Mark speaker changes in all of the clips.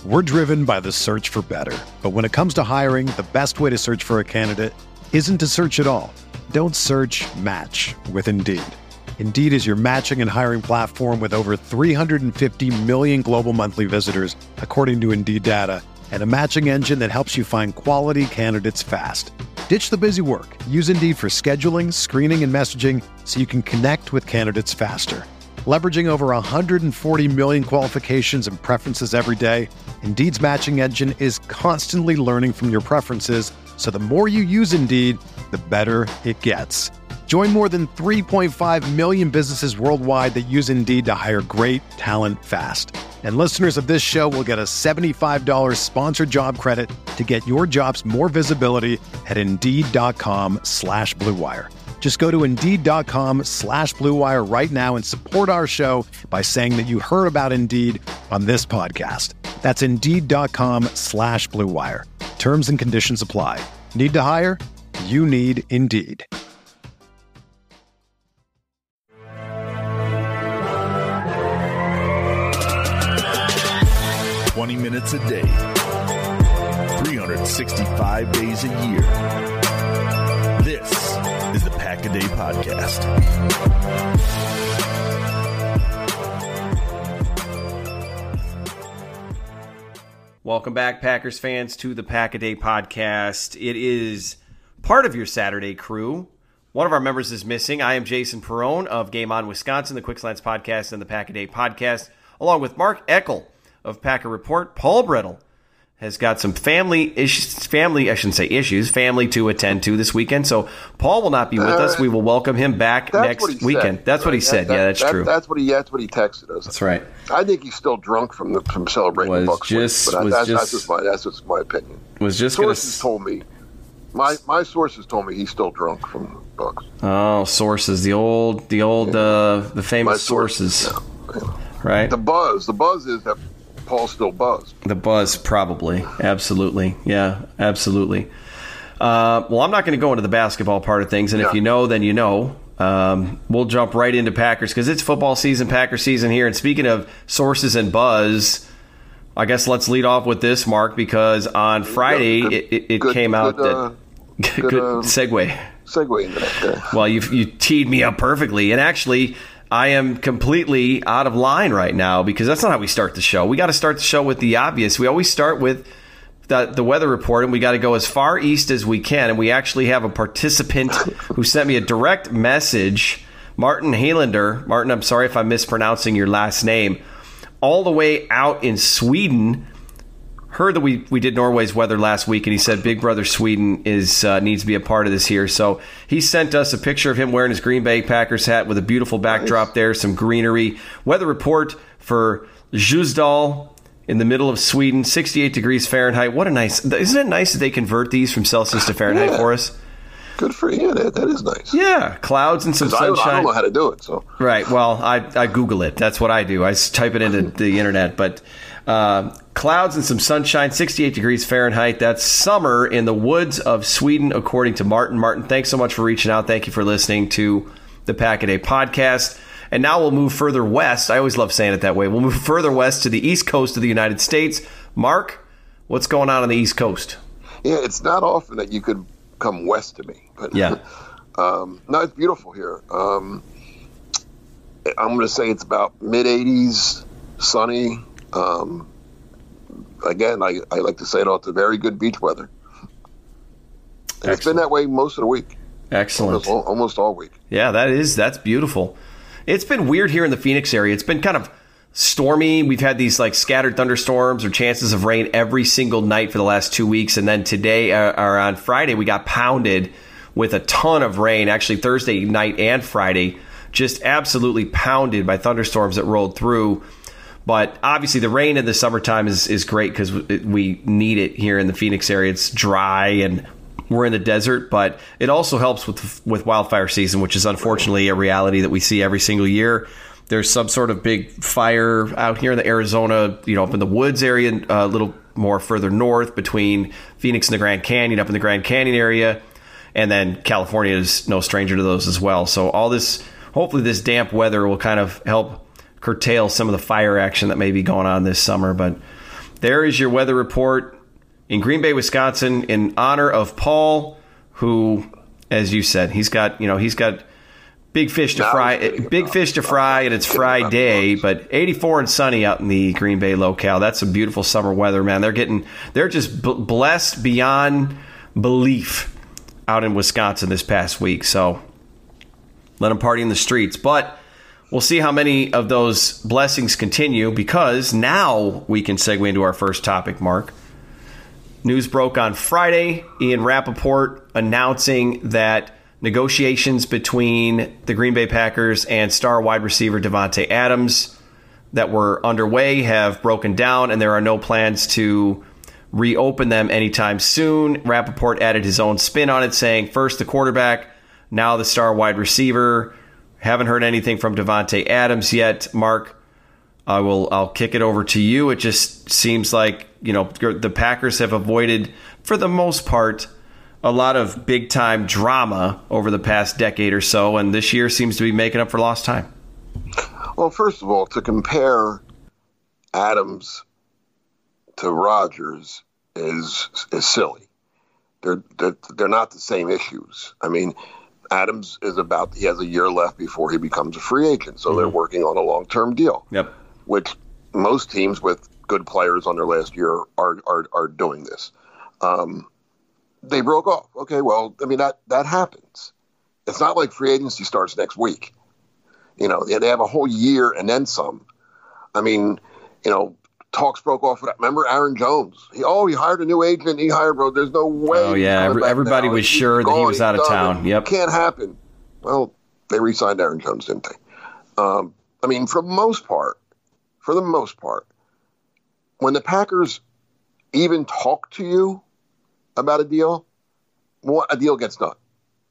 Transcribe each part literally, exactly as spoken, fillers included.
Speaker 1: We're driven by the search for better. But when it comes to hiring, the best way to search for a candidate isn't to search at all. Don't search, match with Indeed. Indeed is your matching and hiring platform with over three hundred fifty million global monthly visitors, according to Indeed data, and a matching engine that helps you find quality candidates fast. Ditch the busy work. Use Indeed for scheduling, screening, and messaging so you can connect with candidates faster. Leveraging over one hundred forty million qualifications and preferences every day, Indeed's matching engine is constantly learning from your preferences, so the more you use Indeed, the better it gets. Join more than three point five million businesses worldwide that use Indeed to hire great talent fast. And listeners of this show will get a seventy-five dollars sponsored job credit to get your jobs more visibility at Indeed.com slash Blue Wire. Just go to Indeed.com slash Blue Wire right now and support our show by saying that you heard about Indeed on this podcast. That's Indeed.com slash Blue Wire. Terms and conditions apply. Need to hire? You need Indeed.
Speaker 2: twenty minutes a day, three hundred sixty-five days a year. This is the Pack a Day Podcast.
Speaker 3: Welcome back, Packers fans, to the Pack a Day Podcast. It is part of your Saturday crew. One of our members is missing. I am Jason Perrone of Game On Wisconsin, the Quick Slants Podcast, and the Pack a Day Podcast, along with Mark Eckel of Packer Report. Paul Brettel has got some family issues, family, I shouldn't say issues, family to attend to this weekend. So Paul will not be with uh, us. We will welcome him back next weekend. Said, that's right? what he said. That, yeah, that's
Speaker 4: that,
Speaker 3: true.
Speaker 4: That's what he. That's what he texted us.
Speaker 3: That's right.
Speaker 4: I think he's still drunk from the from celebrating
Speaker 3: was
Speaker 4: the Bucs.
Speaker 3: Just,
Speaker 4: win, but
Speaker 3: was
Speaker 4: that's,
Speaker 3: just,
Speaker 4: that's just my that's just my opinion.
Speaker 3: Was just
Speaker 4: sources
Speaker 3: gonna...
Speaker 4: told me. My my sources told me he's still drunk from the Bucs.
Speaker 3: Oh, sources, the old, the old, yeah. uh, the famous my sources, sources yeah. Yeah. Right?
Speaker 4: The buzz, the buzz is that Paul's still buzzed.
Speaker 3: The buzz, probably. Absolutely. Yeah, absolutely. Uh, well, I'm not going to go into the basketball part of things, and yeah. if you know, then you know. Um, we'll jump right into Packers because it's football season, Packer season here. And speaking of sources and buzz, I guess let's lead off with this, Mark, because on Friday good, it, it, it good, came out
Speaker 4: good, uh,
Speaker 3: that good, good uh, segue.
Speaker 4: Segue into that.
Speaker 3: Well, you you teed me up perfectly, and actually, I am completely out of line right now because that's not how we start the show. We got to start the show with the obvious. We always start with the, the weather report, and we got to go as far east as we can. And we actually have a participant who sent me a direct message, Martin Helander. Martin, I'm sorry if I'm mispronouncing your last name. All the way out in Sweden. Heard that we, we did Norway's weather last week, and he said Big Brother Sweden is uh, needs to be a part of this here. So he sent us a picture of him wearing his Green Bay Packers hat with a beautiful backdrop nice. there, some greenery. Weather report for Ljusdal in the middle of Sweden, sixty-eight degrees Fahrenheit. What a nice – isn't it nice that they convert these from Celsius to Fahrenheit
Speaker 4: yeah.
Speaker 3: for us?
Speaker 4: Good for you. That, that is nice.
Speaker 3: Yeah, clouds and some sunshine.
Speaker 4: I, I don't know how to do it. So
Speaker 3: Right. Well, I, I Google it. That's what I do. I type it into the internet. But uh, clouds and some sunshine, sixty-eight degrees Fahrenheit. That's summer in the woods of Sweden, according to Martin. Martin, thanks so much for reaching out. Thank you for listening to the Pack a Day Podcast. And now we'll move further west. I always love saying it that way. We'll move further west to the east coast of the United States. Mark, what's going on on the east coast?
Speaker 4: Yeah, it's not often that you could come west to me. But,
Speaker 3: yeah.
Speaker 4: um, no, it's beautiful here. Um, I'm going to say it's about mid eighties, sunny. Um, again, I, I like to say it all, it's a very good beach weather. And it's been that way most of the week.
Speaker 3: Excellent.
Speaker 4: Almost, almost all week.
Speaker 3: Yeah, that is, that's beautiful. It's been weird here in the Phoenix area. It's been kind of stormy. We've had these like scattered thunderstorms or chances of rain every single night for the last two weeks. And then today, uh, or on Friday, we got pounded with a ton of rain. Actually, Thursday night and Friday, just absolutely pounded by thunderstorms that rolled through. But obviously, the rain in the summertime is, is great because we need it here in the Phoenix area. It's dry and we're in the desert, but it also helps with with wildfire season, which is unfortunately a reality that we see every single year. There's some sort of big fire out here in the Arizona, you know, up in the woods area, a little more further north between Phoenix and the Grand Canyon, up in the Grand Canyon area. And then California is no stranger to those as well. So all this, hopefully this damp weather will kind of help curtail some of the fire action that may be going on this summer. But there is your weather report in Green Bay, Wisconsin, in honor of Paul, who, as you said, he's got, you know, he's got big fish to
Speaker 4: no,
Speaker 3: fry, big fish to fry, and it's Friday, but eighty-four and sunny out in the Green Bay locale. That's some beautiful summer weather, man. They're getting, they're just b- blessed beyond belief out in Wisconsin this past week. So let them party in the streets. But we'll see how many of those blessings continue, because now we can segue into our first topic, Mark. News broke on Friday. Ian Rappaport announcing that negotiations between the Green Bay Packers and star wide receiver Davante Adams that were underway have broken down, and there are no plans to reopen them anytime soon. Rappaport added his own spin on it, saying first the quarterback, now the star wide receiver. Haven't heard anything from Davante Adams yet. Mark, I will. I'll kick it over to you. It just seems like, you know, the Packers have avoided, for the most part, a lot of big-time drama over the past decade or so, and this year seems to be making up for lost time.
Speaker 4: Well, first of all, to compare Adams to Rodgers is is silly. They're, they're they're not the same issues. I mean, Adams is about, he has a year left before he becomes a free agent, so mm-hmm. they're working on a long-term deal.
Speaker 3: Yep.
Speaker 4: Which most teams with good players on their last year are are, are doing this. Um, they broke off. Okay, well, I mean, that, that happens. It's not like free agency starts next week. You know, they, they have a whole year and then some. I mean, you know, talks broke off. Remember Aaron Jones? He, oh, he hired a new agent. He hired, bro. There's no way.
Speaker 3: Oh, yeah. Every, everybody now. was he's sure gone, that he was out of town. It. Yep.
Speaker 4: Can't happen. Well, they re-signed Aaron Jones, didn't they? Um, I mean, for the most part, for the most part, when the Packers even talk to you about a deal, well, a deal gets done.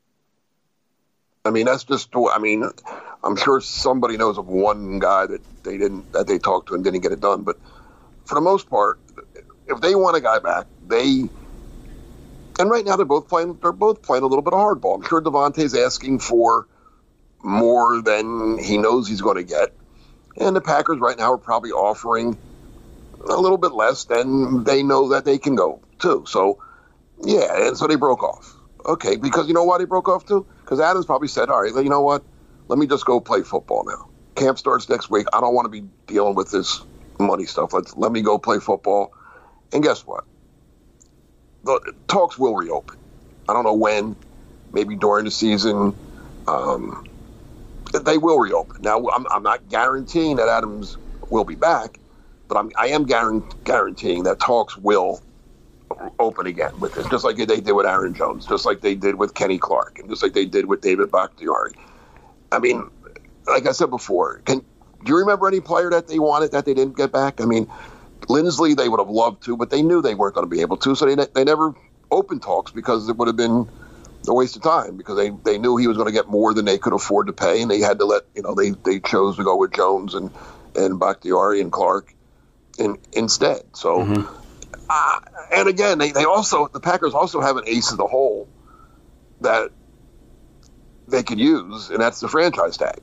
Speaker 4: I mean, that's just, I mean, I'm sure somebody knows of one guy that they didn't, that they talked to and didn't get it done. But for the most part, if they want a guy back, they, and right now they're both playing, they're both playing a little bit of hardball. I'm sure Davante's asking for more than he knows he's going to get. And the Packers right now are probably offering a little bit less than they know that they can go to. So, yeah, and so they broke off. Okay, because you know why they broke off too? Because Adams probably said, all right, you know what? Let me just go play football now. Camp starts next week. I don't want to be dealing with this money stuff. Let's, let me go play football. And guess what? The talks will reopen. I don't know when, maybe during the season. Um, they will reopen. Now, I'm, I'm not guaranteeing that Adams will be back, but I'm, I am guaranteeing that talks will open again with this, just like they did with Aaron Jones, just like they did with Kenny Clark, and just like they did with David Bakhtiari. I mean, like I said before, can do you remember any player that they wanted that they didn't get back? I mean, Lindsley they would have loved to, but they knew they weren't going to be able to, so they they never opened talks because it would have been a waste of time, because they, they knew he was going to get more than they could afford to pay, and they had to let, you know, they, they chose to go with Jones and, and Bakhtiari and Clark in, instead. So, mm-hmm. uh, and again, they, they also, the Packers also have an ace in the hole that they could use, and that's the franchise tag.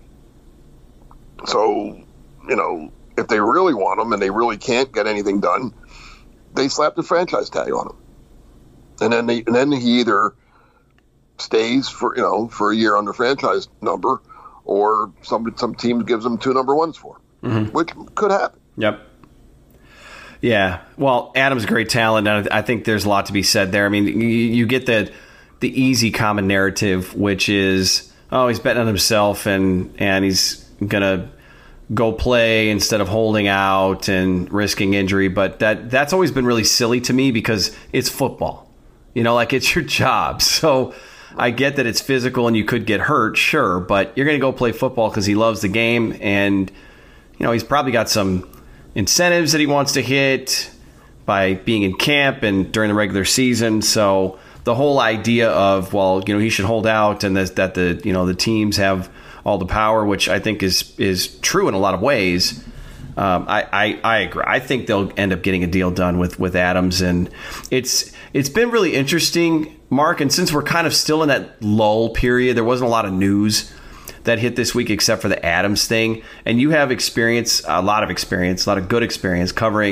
Speaker 4: So, you know, if they really want him and they really can't get anything done, they slap the franchise tag on him. And then they, and then he either stays for, you know, for a year under franchise number, or some some team gives them two number ones for him, mm-hmm. which could happen.
Speaker 3: Yep. Yeah. Well, Adam's a great talent, and I think there's a lot to be said there. I mean, you, you get the the easy common narrative, which is, oh, he's betting on himself, and and he's gonna go play instead of holding out and risking injury. But that that's always been really silly to me, because it's football. You know, like, it's your job. So I get that it's physical and you could get hurt, sure, but you're going to go play football because he loves the game, and, you know, he's probably got some incentives that he wants to hit by being in camp and during the regular season. So the whole idea of, well, you know, he should hold out, and that, that the, you know, the teams have all the power, which I think is is true in a lot of ways. Um, I, I, I agree. I think they'll end up getting a deal done with, with Adams, and it's it's been really interesting, Mark. And since we're kind of still in that lull period, there wasn't a lot of news that hit this week except for the Adams thing. And you have experience, a lot of experience, a lot of good experience covering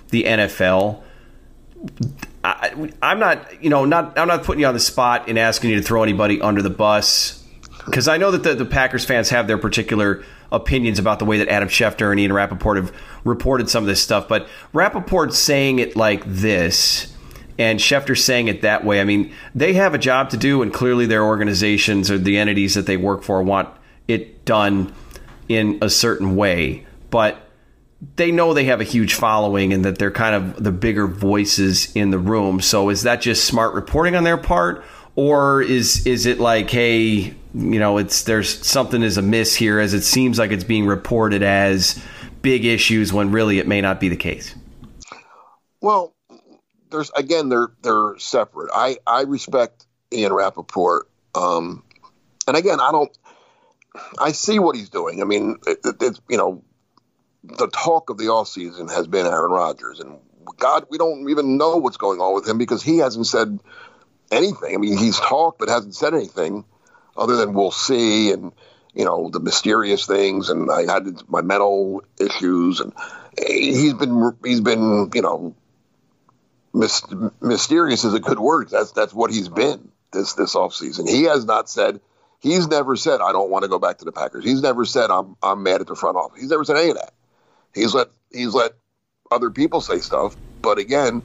Speaker 3: the N F L. I, I'm not, you know, not I'm not putting you on the spot and asking you to throw anybody under the bus, because I know that the, the Packers fans have their particular opinions about the way that Adam Schefter and Ian Rappaport have reported some of this stuff. But Rappaport saying it like this and Schefter saying it that way, I mean, they have a job to do, and clearly their organizations or the entities that they work for want it done in a certain way. But they know they have a huge following and that they're kind of the bigger voices in the room. So is that just smart reporting on their part? Or is is it like, hey, you know, it's there's something is amiss here, as it seems like it's being reported as big issues when really it may not be the case?
Speaker 4: Well, there's again, they're they're separate. I, I respect Ian Rappaport. Um, and again, I don't I see what he's doing. I mean, it, it, it's, you know, the talk of the offseason has been Aaron Rodgers. And God, we don't even know what's going on with him because he hasn't said anything. I mean, he's talked but hasn't said anything other than we'll see, and, you know, the mysterious things, and I had my mental issues, and he's been he's been you know mis- mysterious is a good word. That's that's what he's been this this offseason. He has not said he's never said I don't want to go back to the Packers. He's never said I'm I'm mad at the front office. He's never said any of that. He's let he's let other people say stuff, but again.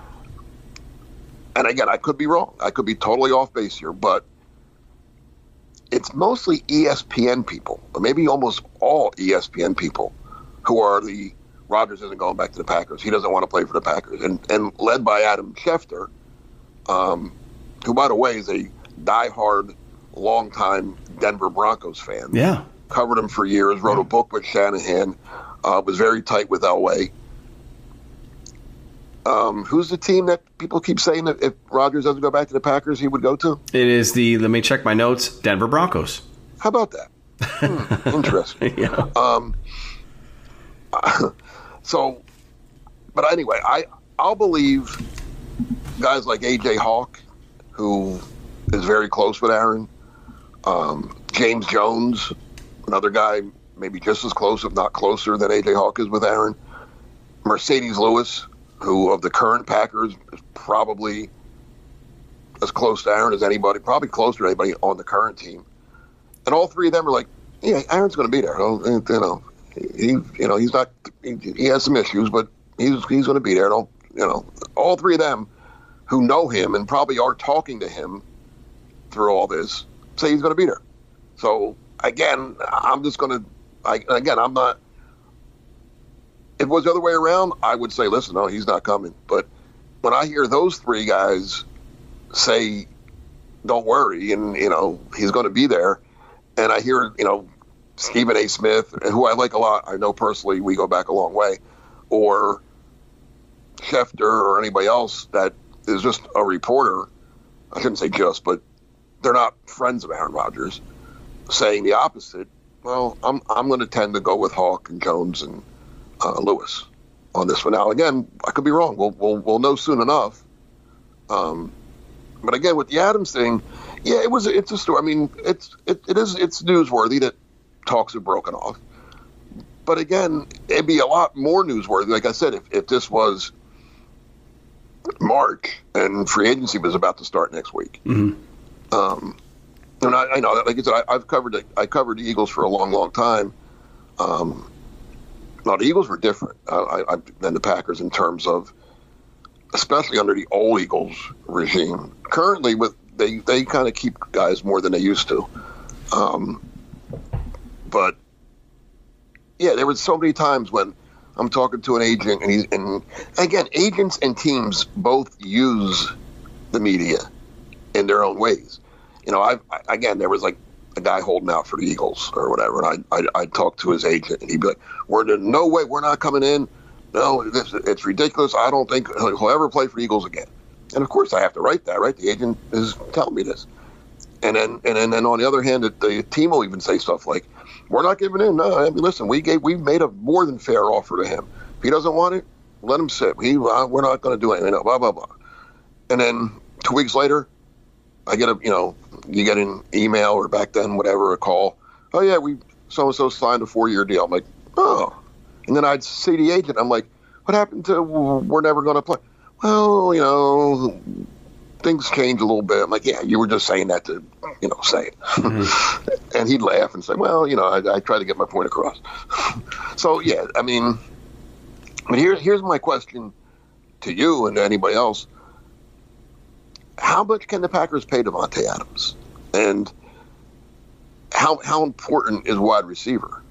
Speaker 4: And again, I could be wrong. I could be totally off base here, but it's mostly E S P N people, or maybe almost all E S P N people, who are the Rodgers isn't going back to the Packers. He doesn't want to play for the Packers, and and led by Adam Schefter, um, who, by the way, is a diehard, longtime Denver Broncos fan.
Speaker 3: Yeah,
Speaker 4: covered him for years. Wrote a book with Shanahan. Uh, was very tight with Elway. Um, who's the team that people keep saying that if Rodgers doesn't go back to the Packers, he would go to?
Speaker 3: It is the, let me check my notes, Denver Broncos.
Speaker 4: How about that? Hmm, interesting.
Speaker 3: Yeah.
Speaker 4: Um, so, but anyway, I, I'll believe guys like A J Hawk, who is very close with Aaron, um, James Jones, another guy maybe just as close, if not closer than A J Hawk is with Aaron, Mercedes Lewis, who of the current Packers is probably as close to Aaron as anybody, probably closer to anybody on the current team. And all three of them are like, yeah, Aaron's going to be there. You know, he, you know, he's not, he, he has some issues, but he's he's going to be there. Don't, you know, all three of them who know him and probably are talking to him through all this say he's going to be there. So again, I'm just going to, I, again, I'm not. If it was the other way around, I would say, listen, no, he's not coming. But when I hear those three guys say, don't worry, and, you know, he's going to be there, and I hear, you know, Stephen A. Smith, who I like a lot, I know personally, we go back a long way, or Schefter or anybody else that is just a reporter, I shouldn't say just, but they're not friends of Aaron Rodgers, saying the opposite, well, I'm I'm going to tend to go with Hawk and Jones and Uh, Lewis on this one. Now, again, I could be wrong. We'll we'll, we'll know soon enough. Um, but again, with the Adams thing, yeah, it was. It's a story. I mean, it's it, it is it's newsworthy that talks have broken off. But again, it'd be a lot more newsworthy. Like I said, if if this was March and free agency was about to start next week. Mm-hmm. Um, and I, I know, like I said, I, I've covered it. I covered the Eagles for a long, long time. Um, Now, the Eagles were different uh, I, I, than the Packers in terms of, especially under the old Eagles regime. Currently, with they, they kind of keep guys more than they used to. Um, but, yeah, there was so many times when I'm talking to an agent, and, he, and again, agents and teams both use the media in their own ways. You know, I've, I again, there was like, a guy holding out for the Eagles or whatever, and I I I'd talk to his agent, and he'd be like, "We're in no way, we're not coming in. No, this, it's ridiculous. I don't think he'll ever play for the Eagles again." And of course, I have to write that, right? The agent is telling me this, and then and then, and on the other hand, the team will even say stuff like, "We're not giving in. No, I mean, listen, we gave we made a more than fair offer to him. If he doesn't want it, let him sit. We uh, we're not going to do anything. Blah blah blah." And then two weeks later, I get a, you know, you get an email or back then, whatever, a call. Oh, yeah, we so-and-so signed a four-year deal. I'm like, oh. And then I'd see the agent. I'm like, what happened to we're never going to play? Well, you know, things change a little bit. I'm like, yeah, you were just saying that to, you know, say it. Mm-hmm. And he'd laugh and say, well, you know, I, I try to get my point across. So, yeah, I mean, but here, here's my question to you and to anybody else. How much can the Packers pay Davante Adams? And how how important is wide receiver?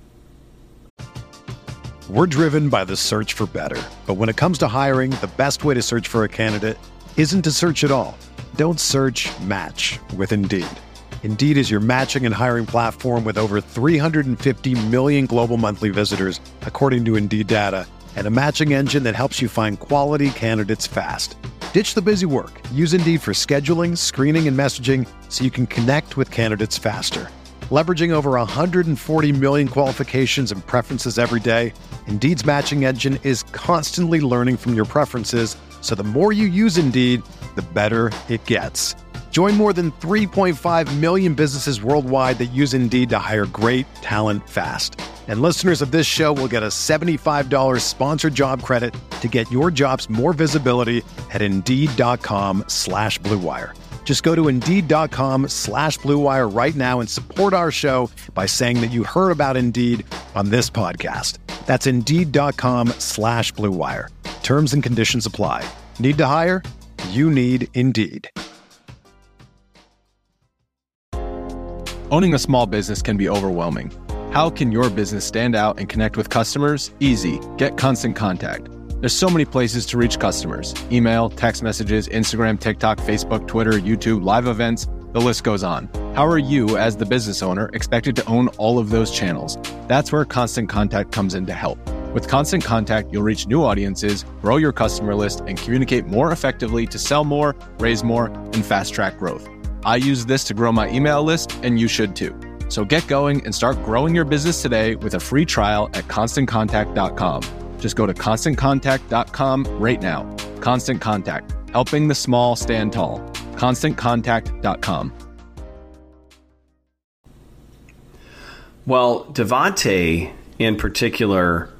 Speaker 1: We're driven by the search for better. But when it comes to hiring, the best way to search for a candidate isn't to search at all. Don't search, match with Indeed. Indeed is your matching and hiring platform with over three hundred fifty million global monthly visitors, according to Indeed data, and a matching engine that helps you find quality candidates fast. Ditch the busy work. Use Indeed for scheduling, screening, and messaging so you can connect with candidates faster. Leveraging over one hundred forty million qualifications and preferences every day, Indeed's matching engine is constantly learning from your preferences, so the more you use Indeed, the better it gets. Join more than three point five million businesses worldwide that use Indeed to hire great talent fast. And listeners of this show will get a seventy-five dollars sponsored job credit to get your jobs more visibility at Indeed.com slash Blue Wire. Just go to Indeed.com slash Blue Wire right now and support our show by saying that you heard about Indeed on this podcast. That's Indeed.com slash Blue Wire. Terms and conditions apply. Need to hire? You need Indeed.
Speaker 5: Owning a small business can be overwhelming. How can your business stand out and connect with customers? Easy. Get Constant Contact. There's so many places to reach customers. Email, text messages, Instagram, TikTok, Facebook, Twitter, YouTube, live events, the list goes on. How are you, as the business owner, expected to own all of those channels? That's where Constant Contact comes in to help. With Constant Contact, you'll reach new audiences, grow your customer list, and communicate more effectively to sell more, raise more, and fast-track growth. I use this to grow my email list, and you should too. So get going and start growing your business today with a free trial at constant contact dot com. Just go to constant contact dot com right now. Constant Contact, helping the small stand tall. constant contact dot com.
Speaker 3: Well, Davante in particular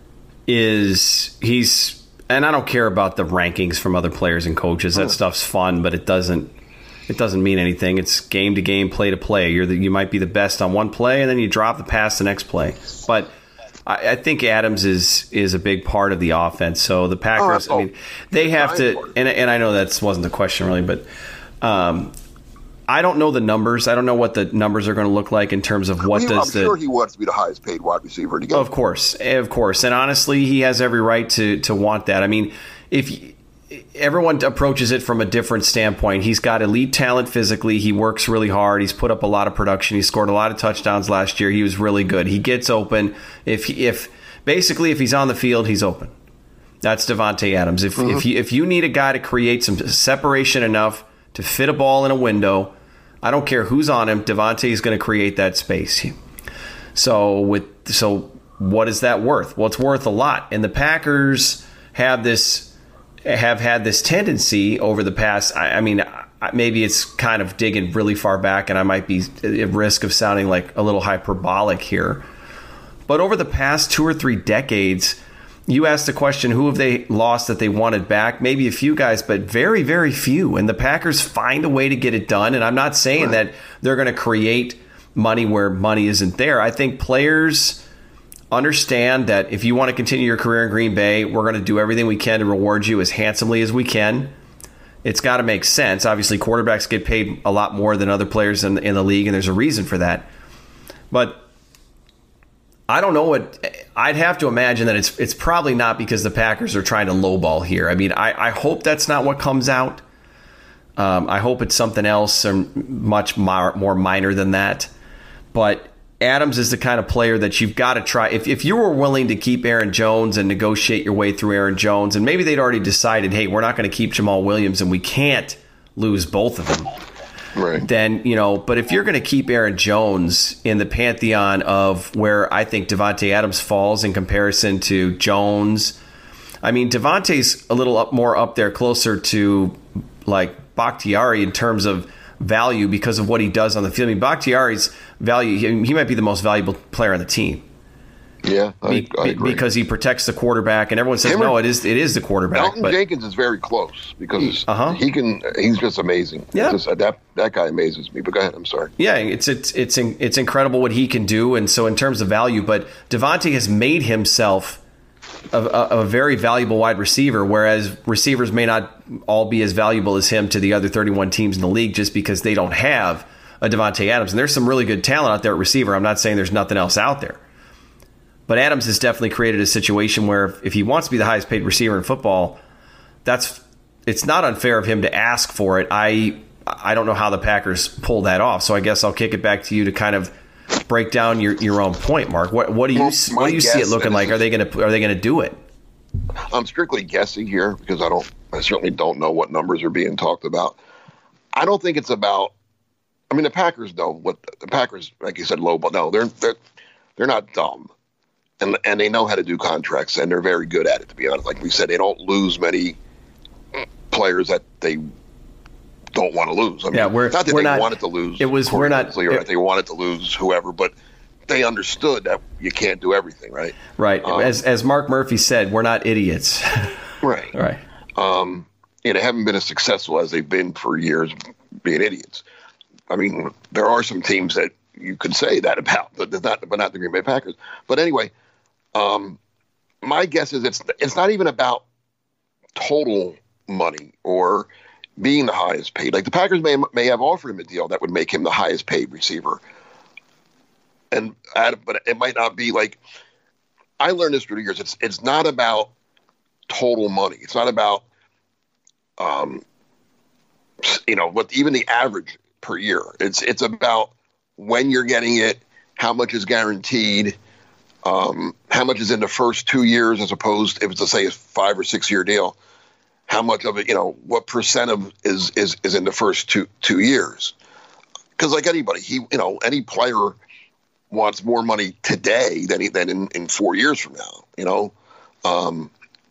Speaker 3: is, he's, and I don't care about the rankings from other players and coaches. That stuff's fun, but it doesn't It doesn't mean anything. It's game to game, play to play. You're the, you might be the best on one play, and then you drop the pass the next play. But I, I think Adams is is a big part of the offense. So the Packers, oh, I mean, they have to. And and I know that wasn't the question really, but um, I don't know the numbers. I don't know what the numbers are going to look like in terms of what
Speaker 4: well,
Speaker 3: does
Speaker 4: I'm
Speaker 3: the.
Speaker 4: sure he wants to be the highest paid wide receiver to get.
Speaker 3: Of course, of course, and honestly, he has every right to to want that. I mean, if. Everyone approaches it from a different standpoint. He's got elite talent physically. He works really hard. He's put up a lot of production. He scored a lot of touchdowns last year. He was really good. He gets open. If if basically if he's on the field, he's open. That's Davante Adams. If mm-hmm. if you if you need a guy to create some separation enough to fit a ball in a window, I don't care who's on him. Davante is going to create that space. So with so what is that worth? Well, it's worth a lot. And the Packers have this. have had this tendency over the past, I, I mean, maybe it's kind of digging really far back and I might be at risk of sounding like a little hyperbolic here. But over the past two or three decades, you asked the question, who have they lost that they wanted back? Maybe a few guys, but very, very few. And the Packers find a way to get it done. And I'm not saying that they're going to create money where money isn't there. I think players understand that if you want to continue your career in Green Bay, we're going to do everything we can to reward you as handsomely as we can. It's got to make sense. Obviously, quarterbacks get paid a lot more than other players in, in the league, and there's a reason for that. But I don't know what I'd have to imagine that it's it's probably not because the Packers are trying to lowball here. I mean, I, I hope that's not what comes out. Um, I hope it's something else or much more, more minor than that. But Adams is the kind of player that you've got to try. If if you were willing to keep Aaron Jones and negotiate your way through Aaron Jones, and maybe they'd already decided, hey, we're not going to keep Jamal Williams and we can't lose both of them.
Speaker 4: Right.
Speaker 3: Then, you know, but if you're going to keep Aaron Jones in the pantheon of where I think Davante Adams falls in comparison to Jones, I mean, Davante's a little up more up there, closer to like Bakhtiari in terms of value because of what he does on the field. I mean, Bakhtiari's value, he, he might be the most valuable player on the team.
Speaker 4: Yeah, I,
Speaker 3: be,
Speaker 4: I agree.
Speaker 3: because he protects the quarterback, and everyone says
Speaker 4: Him
Speaker 3: no,
Speaker 4: or,
Speaker 3: it is it is the quarterback.
Speaker 4: Elton
Speaker 3: but,
Speaker 4: Jenkins is very close because
Speaker 3: uh-huh.
Speaker 4: he can. He's just amazing.
Speaker 3: Yeah,
Speaker 4: just, that that guy amazes me. But go ahead. I'm sorry.
Speaker 3: Yeah, it's it's it's it's incredible what he can do, and so in terms of value, but Davante has made himself a, a, a very valuable wide receiver, whereas receivers may not all be as valuable as him to the other thirty-one teams in the league, just because they don't have a Davante Adams. And there's some really good talent out there at receiver. I'm not saying there's nothing else out there. But Adams has definitely created a situation where if he wants to be the highest paid receiver in football, that's it's not unfair of him to ask for it. I I don't know how the Packers pull that off. So I guess I'll kick it back to you to kind of break down your, your own point, Mark. What what do you
Speaker 4: well,
Speaker 3: what do you see it looking like? Are they gonna are they gonna do it?
Speaker 4: I'm strictly guessing here because I don't I certainly don't know what numbers are being talked about. I don't think it's about. I mean, the Packers know what the Packers, like you said, low, but no, they're they're they're not dumb. And and they know how to do contracts, and they're very good at it, to be honest. Like we said, they don't lose many players that they don't want to lose. I mean,
Speaker 3: yeah, we're,
Speaker 4: not that
Speaker 3: we're
Speaker 4: they
Speaker 3: not,
Speaker 4: wanted to lose.
Speaker 3: It was we're not.
Speaker 4: Or
Speaker 3: it,
Speaker 4: they wanted to lose whoever, but they understood that you can't do everything, right?
Speaker 3: Right. Um, as as Mark Murphy said, we're not idiots.
Speaker 4: Right.
Speaker 3: Right.
Speaker 4: Um, and they haven't been as successful as they've been for years, being idiots. I mean, there are some teams that you could say that about, but not, but not the Green Bay Packers. But anyway. Um, my guess is it's it's not even about total money or being the highest paid. Like the Packers may may have offered him a deal that would make him the highest paid receiver, and but it might not be like. I learned this through the years. It's it's not about total money. It's not about, um, you know, what even the average per year. It's it's about when you're getting it, how much is guaranteed. Um, how much is in the first two years as opposed if it's, let's say, a five or six year deal? How much of it, you know, what percent of is is is in the first two two years? Because like anybody, he, you know, any player wants more money today than he, than in, in four years from now. You know, um,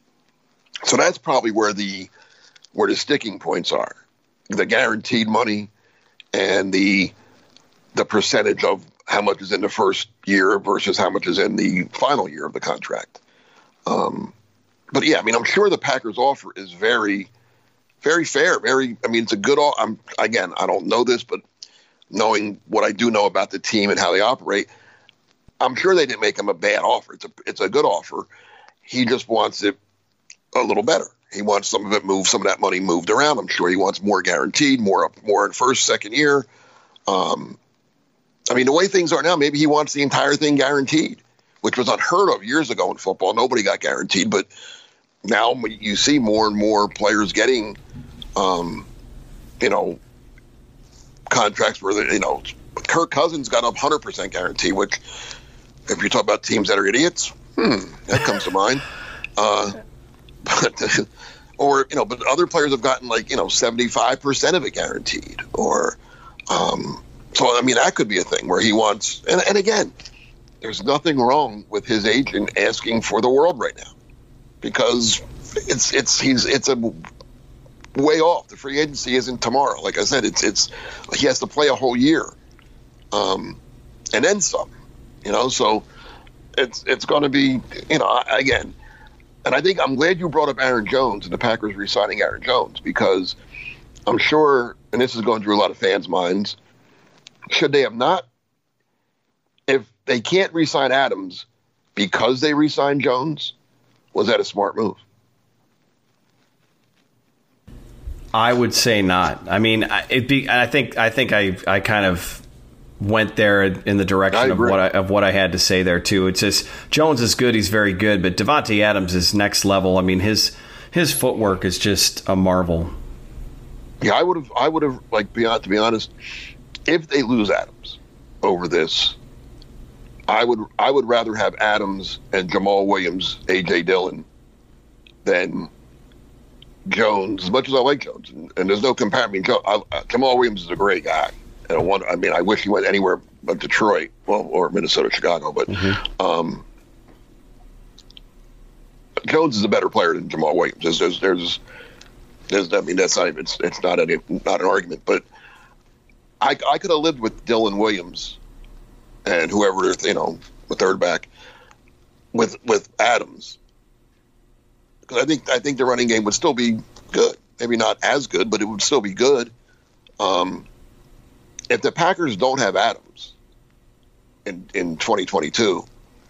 Speaker 4: so that's probably where the where the sticking points are: the guaranteed money and the the percentage of how much is in the first year versus how much is in the final year of the contract. Um, but yeah, I mean, I'm sure the Packers offer is very, very fair. Very, I mean, it's a good, I'm again, I don't know this, but knowing what I do know about the team and how they operate, I'm sure they didn't make him a bad offer. It's a, it's a good offer. He just wants it a little better. He wants some of it moved, some of that money moved around. I'm sure he wants more guaranteed, more, more in first, second year. Um, I mean, the way things are now, maybe he wants the entire thing guaranteed, which was unheard of years ago in football. Nobody got guaranteed, but now you see more and more players getting, um, you know, contracts where, they, you know, Kirk Cousins got a one hundred percent guarantee, which if you talk about teams that are idiots, hmm, that comes to mind. Uh, but, or, you know, but other players have gotten like, you know, seventy-five percent of it guaranteed or, um, so, I mean, that could be a thing where he wants, and, and again, there's nothing wrong with his agent asking for the world right now because it's it's he's it's a way off. The free agency isn't tomorrow. Like I said, it's it's he has to play a whole year, um, and then some, you know. So it's it's going to be, you know, again, and I think I'm glad you brought up Aaron Jones and the Packers re-signing Aaron Jones because I'm sure, and this is going through a lot of fans' minds. Should they have not, if they can't re-sign Adams because they re-signed Jones, was that a smart move?
Speaker 3: I would say not. I mean, it be. I think. I think I. I kind of went there in the direction of what I, of what I had to say there too. It's just Jones is good. He's very good, but Davante Adams is next level. I mean, his his footwork is just a marvel.
Speaker 4: Yeah, I would have. I would have like be to be honest. If they lose Adams over this, I would I would rather have Adams and Jamal Williams, A J Dillon, than Jones. As much as I like Jones, and, and there's no comparison. I mean, Joe, I, uh, Jamal Williams is a great guy, and I want. I mean, I wish he went anywhere but Detroit, well, or Minnesota, Chicago. But mm-hmm. um, Jones is a better player than Jamal Williams. There's, there's, there's, there's I mean, that's not even. It's, it's not any, not an argument, but. I, I could have lived with Dylan Williams and whoever, you know, the third back, with with Adams. Because I think I think the running game would still be good. Maybe not as good, but it would still be good. Um, if the Packers don't have Adams in in twenty twenty-two,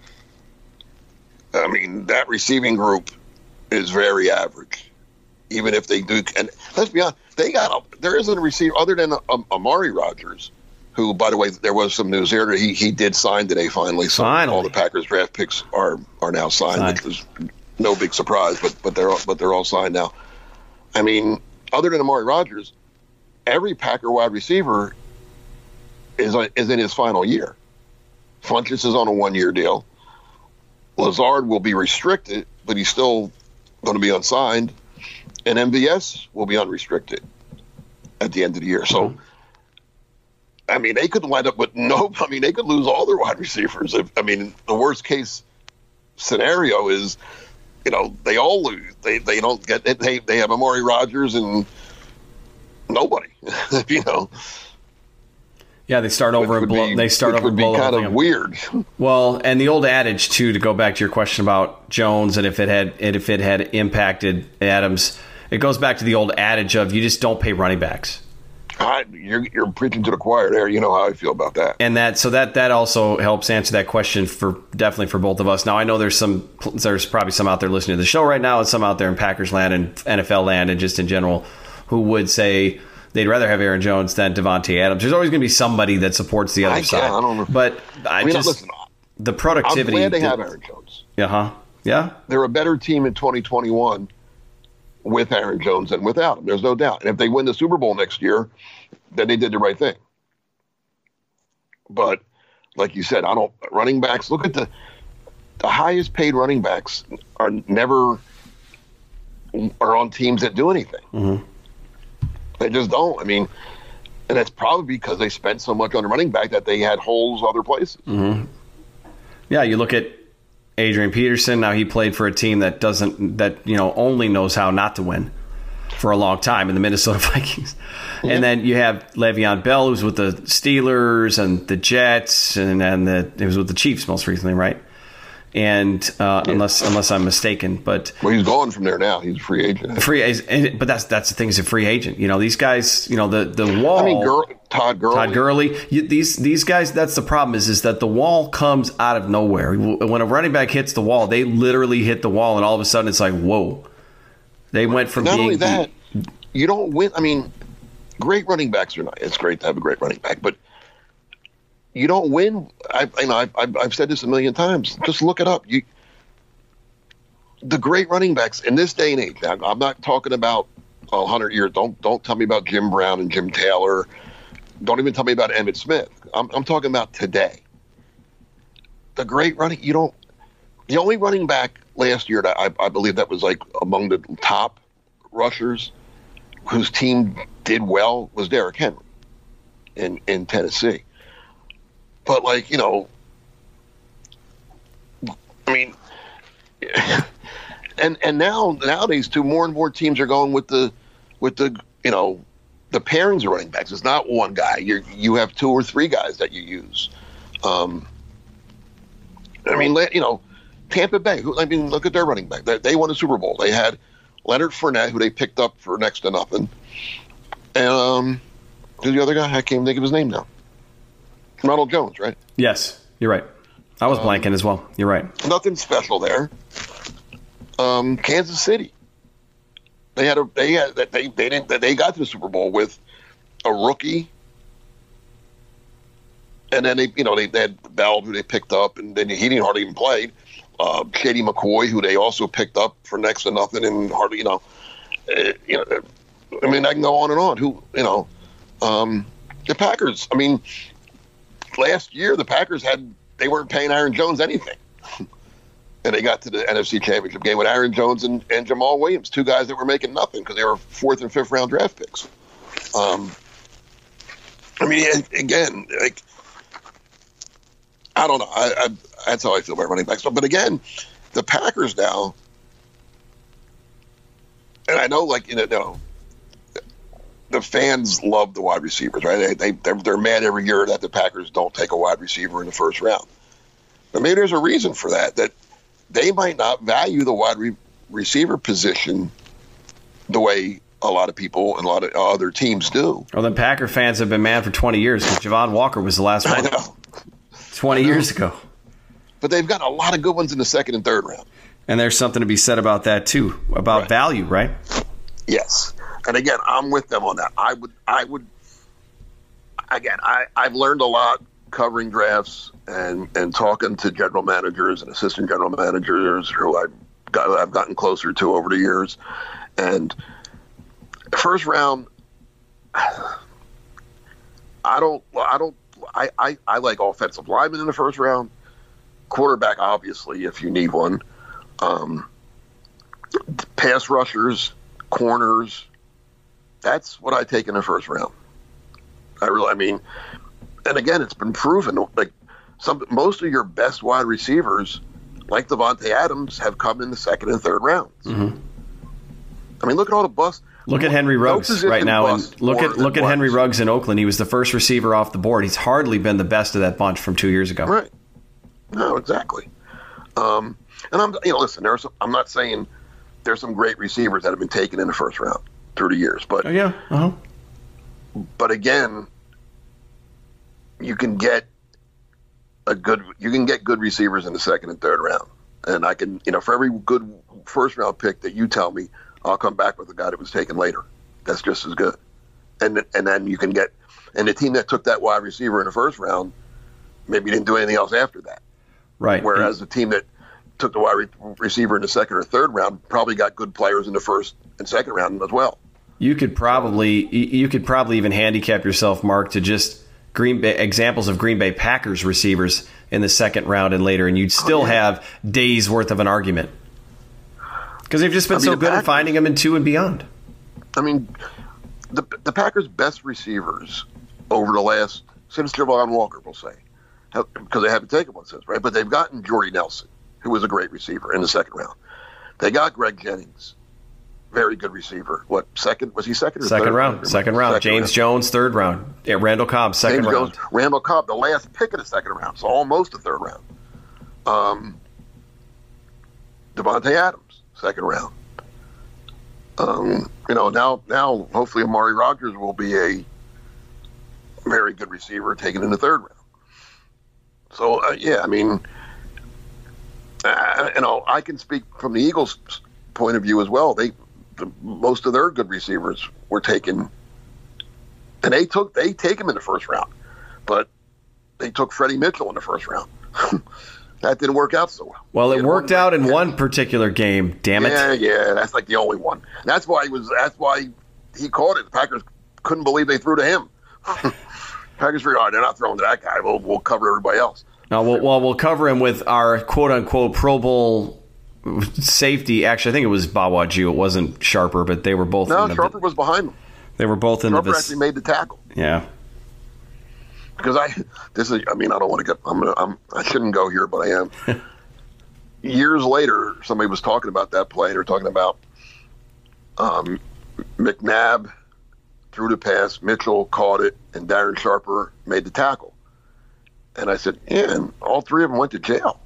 Speaker 4: I mean, that receiving group is very average. Even if they do, and let's be honest, they got a, there isn't a receiver other than um, Amari Rodgers, who, by the way, there was some news here that he he did sign today finally. So
Speaker 3: finally.
Speaker 4: all the Packers draft picks are are now signed, signed. which was no big surprise, but but they're all, but they're all signed now. I mean, other than Amari Rodgers, every Packer wide receiver is is in his final year. Funchess is on a one-year deal. Lazard will be restricted, but he's still going to be unsigned. And M V S will be unrestricted at the end of the year. So, I mean, they could wind up with no – I mean, they could lose all their wide receivers. If, I mean, the worst-case scenario is, you know, they all lose. They they don't get – they they have Amari Rodgers and nobody, you know.
Speaker 3: Yeah, they start over and blow.
Speaker 4: Be,
Speaker 3: they start over and blow.
Speaker 4: Which would be kind of weird.
Speaker 3: Well, and the old adage too, to go back to your question about Jones and if it had and if it had impacted Adams, it goes back to the old adage of you just don't pay running backs.
Speaker 4: I, you're you're preaching to the choir there. You know how I feel about that.
Speaker 3: And that so that that also helps answer that question for definitely for both of us. Now I know there's some there's probably some out there listening to the show right now, and some out there in Packers land and N F L land and just in general who would say they'd rather have Aaron Jones than Devontae Adams. There's always going to be somebody that supports the other
Speaker 4: I
Speaker 3: side.
Speaker 4: I don't know.
Speaker 3: But I, I mean, just listen, the productivity.
Speaker 4: I'm glad they
Speaker 3: did,
Speaker 4: have Aaron Jones.
Speaker 3: Yeah, huh? Yeah.
Speaker 4: They're a better team in twenty twenty-one with Aaron Jones than without him. There's no doubt. And if they win the Super Bowl next year, then they did the right thing. But like you said, I don't. Running backs. Look at the the highest paid running backs are never are on teams that do anything.
Speaker 3: Mm-hmm.
Speaker 4: They just don't. I mean, and that's probably because they spent so much on the running back that they had holes other places.
Speaker 3: Mm-hmm. Yeah, you look at Adrian Peterson. Now he played for a team that doesn't that you know only knows how not to win for a long time in the Minnesota Vikings. Yeah. And then you have Le'Veon Bell, who's with the Steelers and the Jets, and and the it was with the Chiefs most recently, right? And uh, yeah. unless unless I'm mistaken, but
Speaker 4: well, he's gone from there now. He's a free agent.
Speaker 3: Free, but that's that's the thing. He's a free agent. You know, these guys. You know, the the wall.
Speaker 4: I mean, Gur- Todd Gurley.
Speaker 3: Todd Gurley. You, these these guys. That's the problem. Is is that the wall comes out of nowhere. When a running back hits the wall, they literally hit the wall, and all of a sudden it's like, whoa. They went from
Speaker 4: not
Speaker 3: being
Speaker 4: only that, you don't win. I mean, great running backs are not. It's great to have a great running back, but you don't win. I, you know, I've, I've said this a million times. Just look it up. You, the great running backs in this day and age. Now, I'm not talking about a hundred years. Don't don't tell me about Jim Brown and Jim Taylor. Don't even tell me about Emmitt Smith. I'm, I'm talking about today. The great running. You don't. The only running back last year that I, I believe that was like among the top rushers whose team did well was Derrick Henry in in Tennessee. But, like, you know, I mean, and and now nowadays, too, more and more teams are going with the, with the you know, the pairings of running backs. It's not one guy. You you have two or three guys that you use. Um, I mean, you know, Tampa Bay, who, I mean, look at their running back. They, they won a Super Bowl. They had Leonard Fournette, who they picked up for next to nothing. And um, who's the other guy? I can't even think of his name now. Ronald Jones, right?
Speaker 3: Yes, you're right. I was um, blanking as well. You're right.
Speaker 4: Nothing special there. Um, Kansas City. They had a they had they they didn't they got to the Super Bowl with a rookie, and then they you know they, they had Bell, who they picked up, and then he didn't hardly even play. Uh, Shady McCoy, who they also picked up for next to nothing, and hardly you know, uh, you know. I mean, I can go on and on. Who you know, um, the Packers. I mean. Last year, the Packers had they weren't paying Aaron Jones anything, and they got to the N F C Championship game with Aaron Jones and, and Jamal Williams, two guys that were making nothing because they were fourth and fifth round draft picks. Um, I mean, again, like I don't know. I, I, that's how I feel about running backs. But, but again, the Packers now, and I know, like you know. The fans love the wide receivers, right? They, they, they're, they're mad every year that the Packers don't take a wide receiver in the first round. But maybe there's a reason for that, that they might not value the wide re- receiver position the way a lot of people and a lot of other teams do.
Speaker 3: Well, then Packer fans have been mad for twenty years because Javon Walker was the last one.
Speaker 4: I know.
Speaker 3: twenty
Speaker 4: I know.
Speaker 3: years ago.
Speaker 4: But they've got a lot of good ones in the second and third round.
Speaker 3: And there's something to be said about that, too, about
Speaker 4: Right.
Speaker 3: value, right?
Speaker 4: Yes. And again, I'm with them on that. I would, I would, again, I, I've learned a lot covering drafts and, and talking to general managers and assistant general managers who I've, got, I've gotten closer to over the years. And first round, I don't, I don't, I, I, I like offensive linemen in the first round. Quarterback, obviously, if you need one. Um, pass rushers, corners. That's what I take in the first round. I really, I mean, and again, it's been proven. Like some, most of your best wide receivers, like Devontae Adams, have come in the second and third rounds. Mm-hmm. I mean, look at all the busts.
Speaker 3: Look at Henry Ruggs
Speaker 4: no
Speaker 3: right now, and look at look at Henry Ruggs in Oakland. He was the first receiver off the board. He's hardly been the best of that bunch from two years ago.
Speaker 4: Right. No, exactly. Um, and I'm, you know, listen. There's, some, I'm not saying there's some great receivers that have been taken in the first round through the years, but
Speaker 3: oh, yeah, uh-huh.
Speaker 4: But again, you can get a good, you can get good receivers in the second and third round, and I can, you know, for every good first round pick that you tell me, I'll come back with a guy that was taken later. That's just as good. And and then you can get, and the team that took that wide receiver in the first round maybe didn't do anything else after that.
Speaker 3: Right.
Speaker 4: Whereas the team that took the wide re- receiver in the second or third round probably got good players in the first and second round as well.
Speaker 3: You could probably you could probably even handicap yourself, Mark, to just Green Bay examples of Green Bay Packers receivers in the second round and later, and you'd still oh, yeah. have days worth of an argument because they've just been I mean, so good Packers, at finding them in two and beyond.
Speaker 4: I mean, the the Packers' best receivers over the last since Javon Walker, we'll say, because they haven't taken one since, right? But they've gotten Jordy Nelson, who was a great receiver in the second round. They got Greg Jennings, very good receiver. What, second? Was he second or
Speaker 3: second
Speaker 4: third?
Speaker 3: round? Second round. Second James round. Jones, third round. Yeah, Randall Cobb, second
Speaker 4: James
Speaker 3: round.
Speaker 4: Jones, Randall Cobb, the last pick of the second round, so almost the third round. Um, Devontae Adams, second round. Um, you know, now, now hopefully Amari Rodgers will be a very good receiver taken in the third round. So, uh, yeah, I mean, uh, you know, I can speak from the Eagles' point of view as well. They, the, most of their good receivers were taken, and they took they take him in the first round, but they took Freddie Mitchell in the first round. That didn't work out so well.
Speaker 3: Well, it worked out in one particular game. Damn it!
Speaker 4: Yeah, yeah, that's like the only one. That's why he was. That's why he caught it. The Packers couldn't believe they threw to him. Packers figured, oh, they're not throwing to that guy. We'll, we'll cover everybody else.
Speaker 3: No, we'll, well, we'll cover him with our quote-unquote Pro Bowl safety. Actually, I think it was Bawaju. It wasn't Sharper, but they were both.
Speaker 4: No,
Speaker 3: in the,
Speaker 4: Sharper was behind him.
Speaker 3: They were both in
Speaker 4: Sharper
Speaker 3: the. Sharper
Speaker 4: actually made the tackle.
Speaker 3: Yeah.
Speaker 4: Because I, this is, I mean, I don't want to get, I'm gonna, I'm, I shouldn't go here, but I am. Years later, somebody was talking about that play. They were talking about um, McNabb threw the pass, Mitchell caught it, and Darren Sharper made the tackle. And I said, yeah, and all three of them went to jail.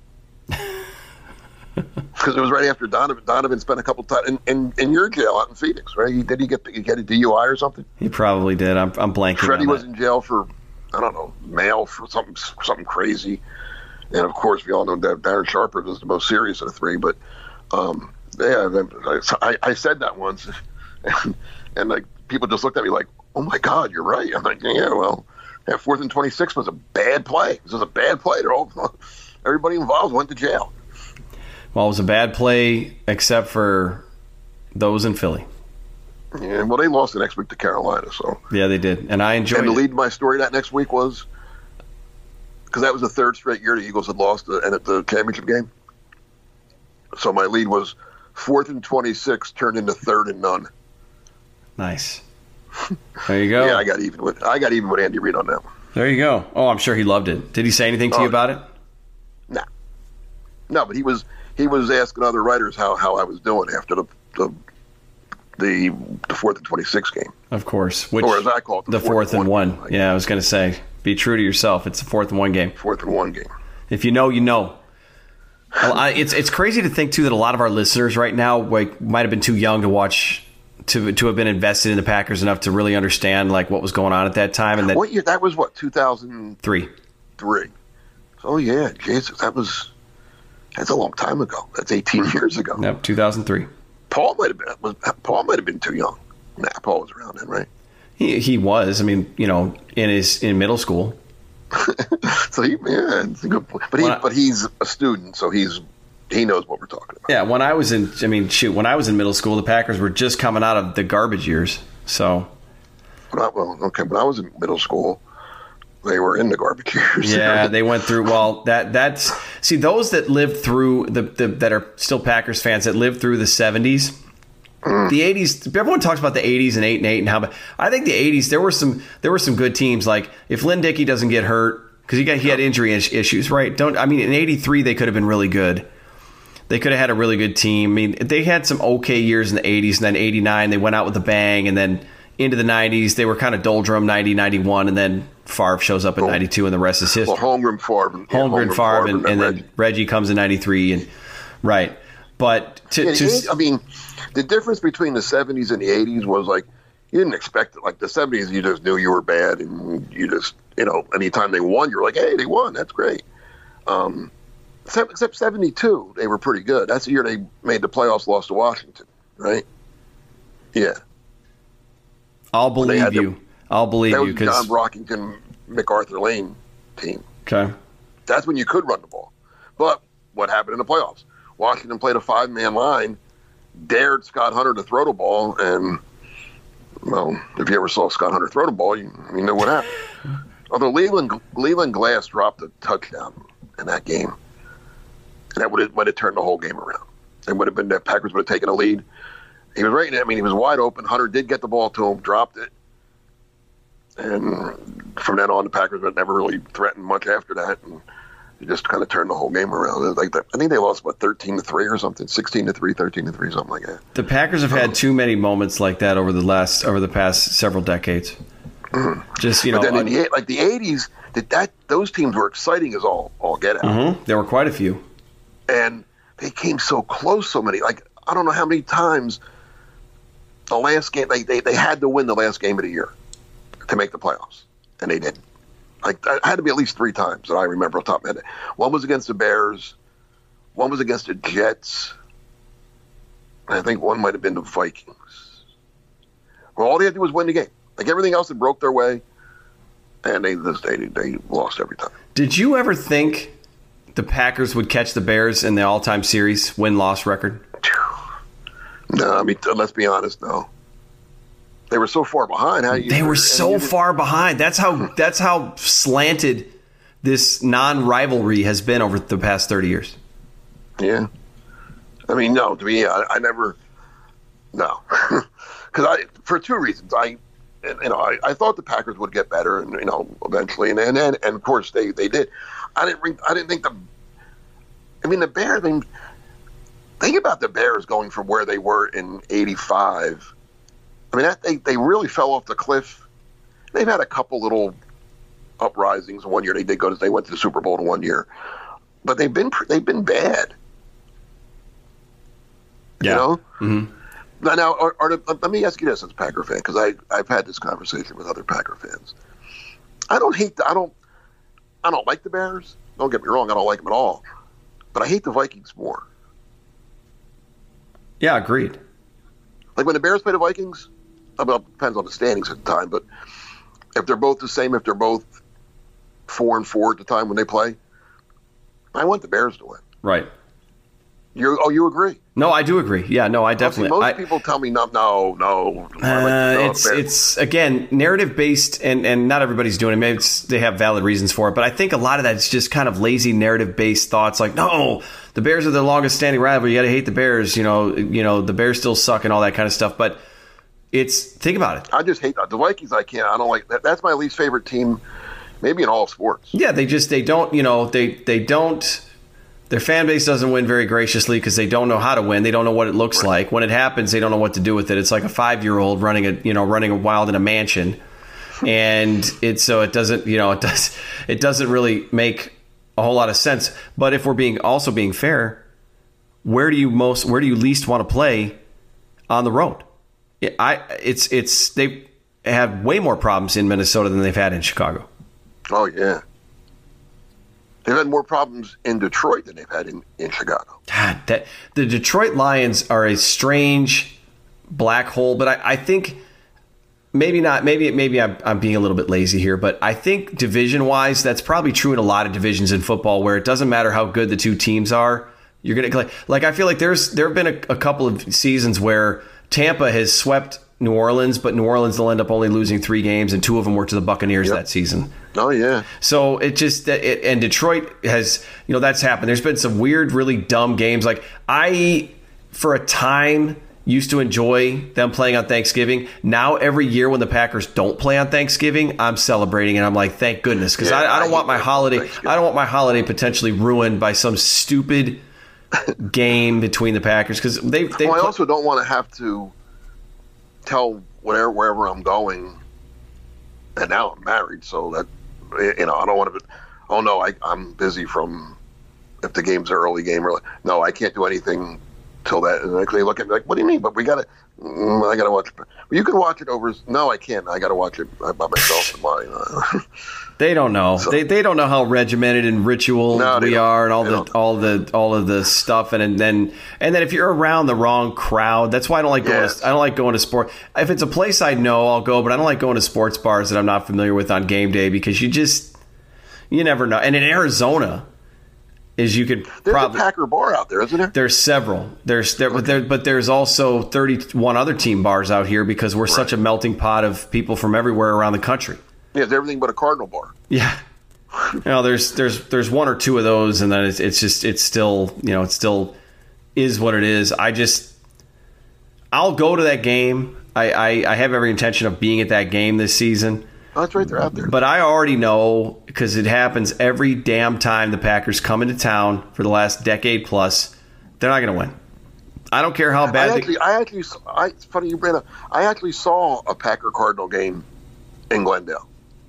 Speaker 4: Because it was right after Donovan. Donovan spent a couple times in, in, in your jail out in Phoenix, right? He, did he get, he get a D U I or something?
Speaker 3: He probably did. I'm, I'm blanking
Speaker 4: Freddie
Speaker 3: on
Speaker 4: was
Speaker 3: that.
Speaker 4: in jail for, I don't know, mail for something something crazy. And, of course, we all know that Darren Sharper was the most serious of the three. But, um, yeah, I, I said that once. And, and, like, people just looked at me like, oh, my God, you're right. I'm like, yeah, well, that fourth and twenty-six was a bad play. This was a bad play. They're all, everybody involved went to jail.
Speaker 3: Well, it was a bad play except for those in Philly.
Speaker 4: Yeah, well, they lost the next week to Carolina. So
Speaker 3: yeah, they did. And I enjoyed
Speaker 4: And the
Speaker 3: it.
Speaker 4: lead of my story that next week was, because that was the third straight year the Eagles had lost the, and at the championship game. So my lead was fourth and twenty-six turned into third and none.
Speaker 3: Nice. There you go.
Speaker 4: Yeah, I got even with I got even with Andy Reid on that one.
Speaker 3: There you go. Oh, I'm sure he loved it. Did he say anything to
Speaker 4: oh,
Speaker 3: you about it?
Speaker 4: Nah. No, but he was he was asking other writers how, how I was doing after the the the, the fourth and twenty-six game.
Speaker 3: Of course. Which,
Speaker 4: or as I call it, the,
Speaker 3: the fourth, fourth and one.
Speaker 4: one.
Speaker 3: Yeah, I was going to say, be true to yourself. It's the fourth and one game.
Speaker 4: Fourth and one game.
Speaker 3: If you know, you know. Well, I, it's it's crazy to think too that a lot of our listeners right now like might have been too young to watch to to have been invested in the Packers enough to really understand like what was going on at that time. And that
Speaker 4: what year? That was what two thousand
Speaker 3: three.
Speaker 4: Three. Oh yeah, Jesus, that was that's a long time ago. That's eighteen years ago.
Speaker 3: Yep, two thousand three.
Speaker 4: Paul might have been was, Paul might have been too young. Nah, Paul was around then, right?
Speaker 3: He he was. I mean, you know, in his in middle school.
Speaker 4: So he, yeah, it's a good point. But he,
Speaker 3: I,
Speaker 4: but he's a student, so he's he knows what we're talking about.
Speaker 3: Yeah, when I was in, I mean, shoot, when I was in middle school, the Packers were just coming out of the garbage years. So,
Speaker 4: I, well, okay, when I was in middle school, they were in the garbage years.
Speaker 3: Yeah, they went through. Well, that that's see those that lived through the, the that are still Packers fans that lived through the seventies. Mm. The eighties, everyone talks about the eighties and eight and eight and how, but I think the eighties there were some there were some good teams. Like if Lynn Dickey doesn't get hurt because he got he had injury issues, right? Don't I mean in eighty-three they could have been really good. They could have had a really good team. I mean they had some okay years in the eighties, and then eighty-nine they went out with a bang, and then into the nineties they were kind of doldrum, ninety, ninety-one, and then Favre shows up in
Speaker 4: well,
Speaker 3: ninety-two, and the rest is history.
Speaker 4: Well, Holmgren, Favre,
Speaker 3: Holmgren, Holmgren Favre, and, and then Reggie. Reggie comes in ninety-three, and right. But to,
Speaker 4: yeah,
Speaker 3: to
Speaker 4: I mean, the difference between the seventies and the eighties was like you didn't expect it. Like the seventies, you just knew you were bad, and you just you know anytime they won, you're like, hey, they won, that's great. Um, except, except seventy-two, they were pretty good. That's the year they made the playoffs, lost to Washington, right? Yeah.
Speaker 3: I'll believe you. The, I'll believe
Speaker 4: that
Speaker 3: you
Speaker 4: because John Brockington, MacArthur Lane team.
Speaker 3: Okay.
Speaker 4: That's when you could run the ball. But what happened in the playoffs? Washington played a five-man line, dared Scott Hunter to throw the ball, and, well, if you ever saw Scott Hunter throw the ball, you, you know what happened. Although Leland, Leland Glass dropped a touchdown in that game, and that would have, would have turned the whole game around. It would have been the Packers would have taken a lead. He was right. I mean, he was wide open. Hunter did get the ball to him, dropped it, and from then on, the Packers would never really threatened much after that, and it just kind of turned the whole game around. It was like that. I think they lost what thirteen to three or something, sixteen to three, thirteen to three, something like that.
Speaker 3: The Packers have had too many moments like that over the last over the past several decades. Mm-hmm. Just you know,
Speaker 4: but then in the, like the eighties, that that those teams were exciting as all all get out.
Speaker 3: Mm-hmm. There were quite a few,
Speaker 4: and they came so close. So many, like I don't know how many times. The last game, they, they they had to win the last game of the year to make the playoffs, and they didn't. Like it had to be at least three times that I remember off the top of my head. One was against the Bears, one was against the Jets, and I think one might have been the Vikings. Well, all they had to do was win the game. Like everything else, it broke their way, and they this they they lost every time.
Speaker 3: Did you ever think the Packers would catch the Bears in the all-time series win-loss record?
Speaker 4: No, I mean, let's be honest, no. They were so far behind. How you,
Speaker 3: they were so far behind. That's how that's how slanted this non-rivalry has been over the past thirty years.
Speaker 4: Yeah. I mean, no, to me, I, I never, no. Because I, for two reasons. I, you know, I, I thought the Packers would get better, and you know, eventually, and and, and, and of course they, they did. I didn't I didn't think the, I mean, the Bears, I mean, think about the Bears going from where they were in eighty-five. I mean, that, they, they really fell off the cliff. They've had a couple little uprisings. One year they did go to, they went to the Super Bowl in one year. But they've been they've been bad.
Speaker 3: Yeah.
Speaker 4: You know?
Speaker 3: Mm-hmm.
Speaker 4: Now, now are, are the, let me ask you this as a Packer fan, because I've had this conversation with other Packer fans. I don't hate the, I don't I don't like the Bears. Don't get me wrong, I don't like them at all. But I hate the Vikings more.
Speaker 3: Yeah, agreed.
Speaker 4: Like when the Bears play the Vikings, well, it depends on the standings at the time, but if they're both the same, if they're both four and four at the time when they play, I want the Bears to win.
Speaker 3: Right.
Speaker 4: You oh, you agree?
Speaker 3: No, I do agree. Yeah, no, I definitely.
Speaker 4: Most
Speaker 3: I,
Speaker 4: people tell me no, no, no.
Speaker 3: Uh, like, it's it's again narrative based, and, and not everybody's doing it. Maybe it's, they have valid reasons for it, but I think a lot of that is just kind of lazy narrative based thoughts. Like, no, the Bears are the longest standing rival. You got to hate the Bears. You know, you know the Bears still suck and all that kind of stuff. But it's think about it.
Speaker 4: I just hate that. The Vikings. I can't. I don't like that. That's my least favorite team, maybe in all of sports.
Speaker 3: Yeah, they just they don't. You know, they they don't. Their fan base doesn't win very graciously because they don't know how to win. They don't know what it looks right. like. When it happens, they don't know what to do with it. It's like a five-year-old running a you know running a wild in a mansion, and it's so it doesn't you know it does it doesn't really make a whole lot of sense. But if we're being also being fair, where do you most where do you least want to play on the road? I it's it's they have way more problems in Minnesota than they've had in Chicago.
Speaker 4: Oh yeah. They've had more problems in Detroit than they've had in, in Chicago.
Speaker 3: God, that the Detroit Lions are a strange black hole, but I, I think maybe not. Maybe maybe I'm, I'm being a little bit lazy here, but I think division-wise, that's probably true in a lot of divisions in football, where it doesn't matter how good the two teams are. You're gonna like, like I feel like there's there have been a, a couple of seasons where Tampa has swept New Orleans, but New Orleans will end up only losing three games, and two of them were to the Buccaneers yep. that season.
Speaker 4: Oh yeah.
Speaker 3: So it just it, and Detroit has, you know, that's happened. There's been some weird, really dumb games. Like I, for a time, used to enjoy them playing on Thanksgiving. Now every year when the Packers don't play on Thanksgiving, I'm celebrating and I'm like, thank goodness, because yeah, I, I don't I want my holiday. I don't want my holiday potentially ruined by some stupid game between the Packers, because they. they
Speaker 4: well, I
Speaker 3: pl-
Speaker 4: also don't want to have to tell whatever wherever I'm going, and now I'm married, so that you know I don't want to. Oh no, I, I'm busy from if the game's an early game or no, I can't do anything till that. And they look at me like, "What do you mean?" But we got to. Mm, I got to watch. Well, you can watch it over. No, I can't. I got to watch it by myself tomorrow. You know?
Speaker 3: They don't know. So, they they don't know how regimented and ritual
Speaker 4: no,
Speaker 3: we are, and all the
Speaker 4: don't.
Speaker 3: all the all of the stuff, and, and then and then if you're around the wrong crowd, that's why I don't like going.
Speaker 4: Yes.
Speaker 3: To, I don't like going to sport. If it's a place I know, I'll go, but I don't like going to sports bars that I'm not familiar with on game day, because you just you never know. And in Arizona, is you could
Speaker 4: there's
Speaker 3: probably
Speaker 4: a Packer bar out there, isn't there?
Speaker 3: There's several. There's there, but there, but there's also thirty-one other team bars out here, because we're right. such a melting pot of people from everywhere around the country.
Speaker 4: Yeah, it's everything but a Cardinal bar.
Speaker 3: Yeah. You know, there's there's there's one or two of those, and then it's it's just it's still you know it still is what it is. I just I'll go to that game. I, I, I have every intention of being at that game this season.
Speaker 4: Oh, that's right, they're out there.
Speaker 3: But I already know, because it happens every damn time the Packers come into town for the last decade plus, they're not going to win. I don't care how bad.
Speaker 4: I actually,
Speaker 3: they...
Speaker 4: I actually, I, it's funny you bring up. I actually saw a Packer Cardinal game in Glendale.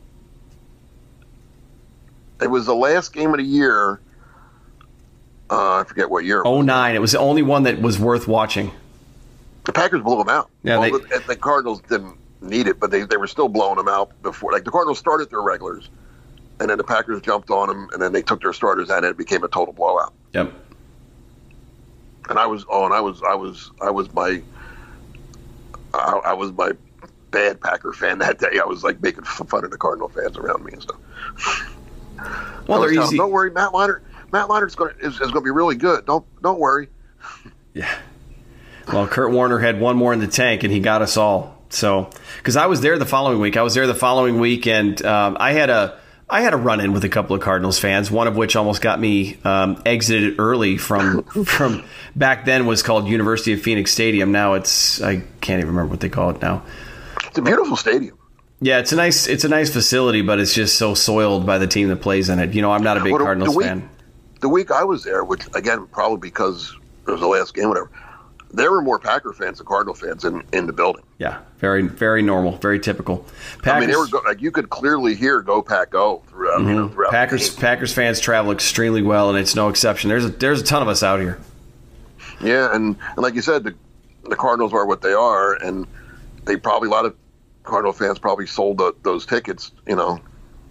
Speaker 4: It was the last game of the year. Uh, I forget what year.
Speaker 3: oh nine. It was the only one that was worth watching.
Speaker 4: The Packers blew them out.
Speaker 3: Yeah,
Speaker 4: well,
Speaker 3: they,
Speaker 4: the, the Cardinals didn't need it, but they, they were still blowing them out before. Like the Cardinals started their regulars, and then the Packers jumped on them, and then they took their starters out, and it became a total blowout.
Speaker 3: Yep.
Speaker 4: And I was, oh, and I was, I was, I was my, I, I was my bad Packer fan that day. I was like making fun of the Cardinal fans around me and stuff.
Speaker 3: Well, they're easy.
Speaker 4: Them, don't worry, Matt Leinart. Matt Leinart's going to is, is going to be really good. Don't don't worry.
Speaker 3: Yeah. Well, Kurt Warner had one more in the tank, and he got us all. So, because I was there the following week, I was there the following week, and um, I had a I had a run in with a couple of Cardinals fans. One of which almost got me um, exited early from from back then was called University of Phoenix Stadium. Now it's I can't even remember what they call it now.
Speaker 4: It's a beautiful stadium.
Speaker 3: Yeah, it's a nice it's a nice facility, but it's just so soiled by the team that plays in it. You know, I'm not a big well, the, Cardinals
Speaker 4: the week,
Speaker 3: fan.
Speaker 4: The week I was there, which again probably because it was the last game, whatever, there were more Packer fans than Cardinal fans in, in the building.
Speaker 3: Yeah, very very normal, very typical. Packers,
Speaker 4: I mean, they were go, like you could clearly hear "Go Pack Go" throughout.
Speaker 3: Mm-hmm.
Speaker 4: You know, throughout
Speaker 3: Packers Packers fans travel extremely well, and it's no exception. There's a, there's a ton of us out here.
Speaker 4: Yeah, and, and like you said, the the Cardinals are what they are, and they probably a lot of Cardinal fans probably sold the, those tickets, you know.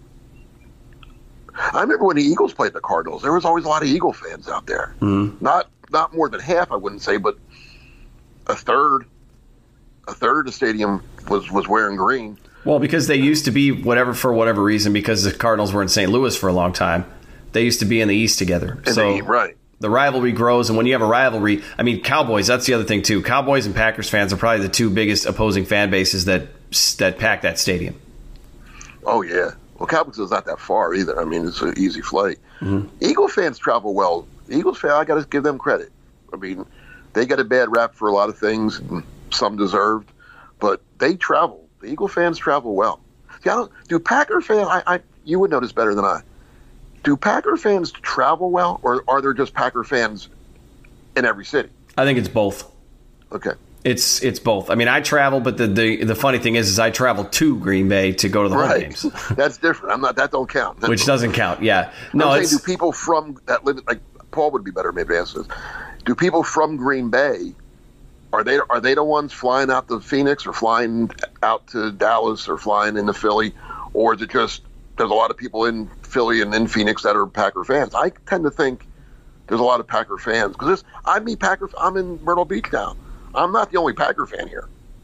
Speaker 4: I remember when the Eagles played the Cardinals, there was always a lot of Eagle fans out there.
Speaker 3: Mm-hmm. Not
Speaker 4: not more than half, I wouldn't say, but a third, a third of the stadium was, was wearing green.
Speaker 3: Well, because they used to be whatever for whatever reason, because the Cardinals were in Saint Louis for a long time. They used to be in the East together.
Speaker 4: And
Speaker 3: so
Speaker 4: they, right.
Speaker 3: The rivalry grows, and when you have a rivalry, I mean, Cowboys, that's the other thing, too. Cowboys and Packers fans are probably the two biggest opposing fan bases that that pack that stadium.
Speaker 4: Oh, yeah. Well, Cowboys is not that far either. I mean, it's an easy flight.
Speaker 3: Mm-hmm.
Speaker 4: Eagle fans travel well. Eagles fans, I got to give them credit. I mean, they got a bad rap for a lot of things, and some deserved, but they travel. The Eagle fans travel well. See, I don't, do Packer fans, I, I, you would know this better than I, do Packer fans travel well, or are there just Packer fans in every city?
Speaker 3: I think it's both.
Speaker 4: Okay.
Speaker 3: It's it's both. I mean, I travel, but the, the, the funny thing is, is I travel to Green Bay to go to the home
Speaker 4: right.
Speaker 3: games.
Speaker 4: That's different. I'm not. That don't count. That
Speaker 3: Which
Speaker 4: don't
Speaker 3: doesn't count. Yeah. No.
Speaker 4: I'm
Speaker 3: it's,
Speaker 4: saying, do people from that live like Paul would be better maybe to answer this? Do people from Green Bay are they are they the ones flying out to Phoenix or flying out to Dallas or flying into Philly, or is it just there's a lot of people in Philly and in Phoenix that are Packer fans? I tend to think there's a lot of Packer fans because I meet Packer. I'm in Myrtle Beach now. I'm not the only Packer fan here.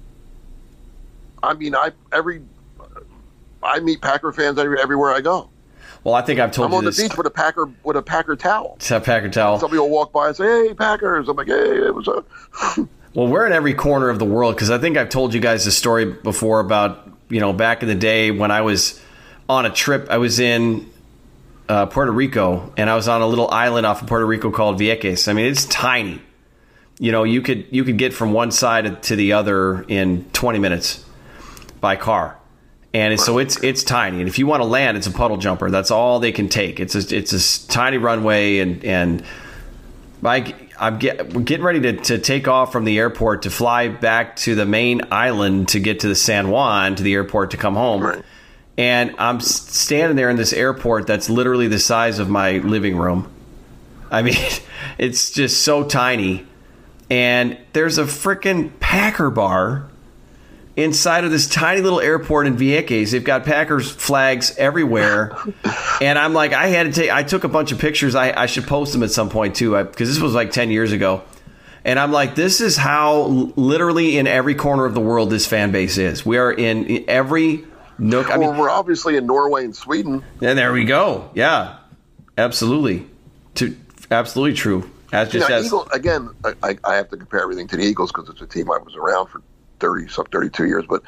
Speaker 4: I mean, I every I meet Packer fans every, everywhere I go.
Speaker 3: Well, I think I've told
Speaker 4: I'm
Speaker 3: you
Speaker 4: on the
Speaker 3: this.
Speaker 4: beach with a Packer with a Packer towel.
Speaker 3: It's a Packer towel.
Speaker 4: Somebody will walk by and say, "Hey, Packers!" I'm like, "Hey, it was a."
Speaker 3: Well, we're in every corner of the world because I think I've told you guys this story before about you know back in the day when I was on a trip. I was in uh, Puerto Rico and I was on a little island off of Puerto Rico called Vieques. I mean, it's tiny. You know, you could you could get from one side to the other in twenty minutes by car, and it's, so it's it's tiny. And if you want to land, it's a puddle jumper. That's all they can take. It's a, it's a tiny runway, and and I, I'm get, we're getting ready to, to take off from the airport to fly back to the main island to get to the San Juan to the airport to come home.
Speaker 4: Right.
Speaker 3: And I'm standing there in this airport that's literally the size of my living room. I mean, it's just so tiny. And there's a freaking Packer bar inside of this tiny little airport in Vieques. They've got Packers flags everywhere. And I'm like, I had to take, I took a bunch of pictures. I, I should post them at some point too, because this was like ten years ago. And I'm like, this is how literally in every corner of the world this fan base is. We are in every nook. I
Speaker 4: well,
Speaker 3: mean,
Speaker 4: we're obviously in Norway and Sweden.
Speaker 3: And there we go. Yeah, absolutely. To, absolutely true. As just
Speaker 4: now,
Speaker 3: as,
Speaker 4: Eagle, again, I, I have to compare everything to the Eagles because it's a team I was around for thirty, some thirty-two years. But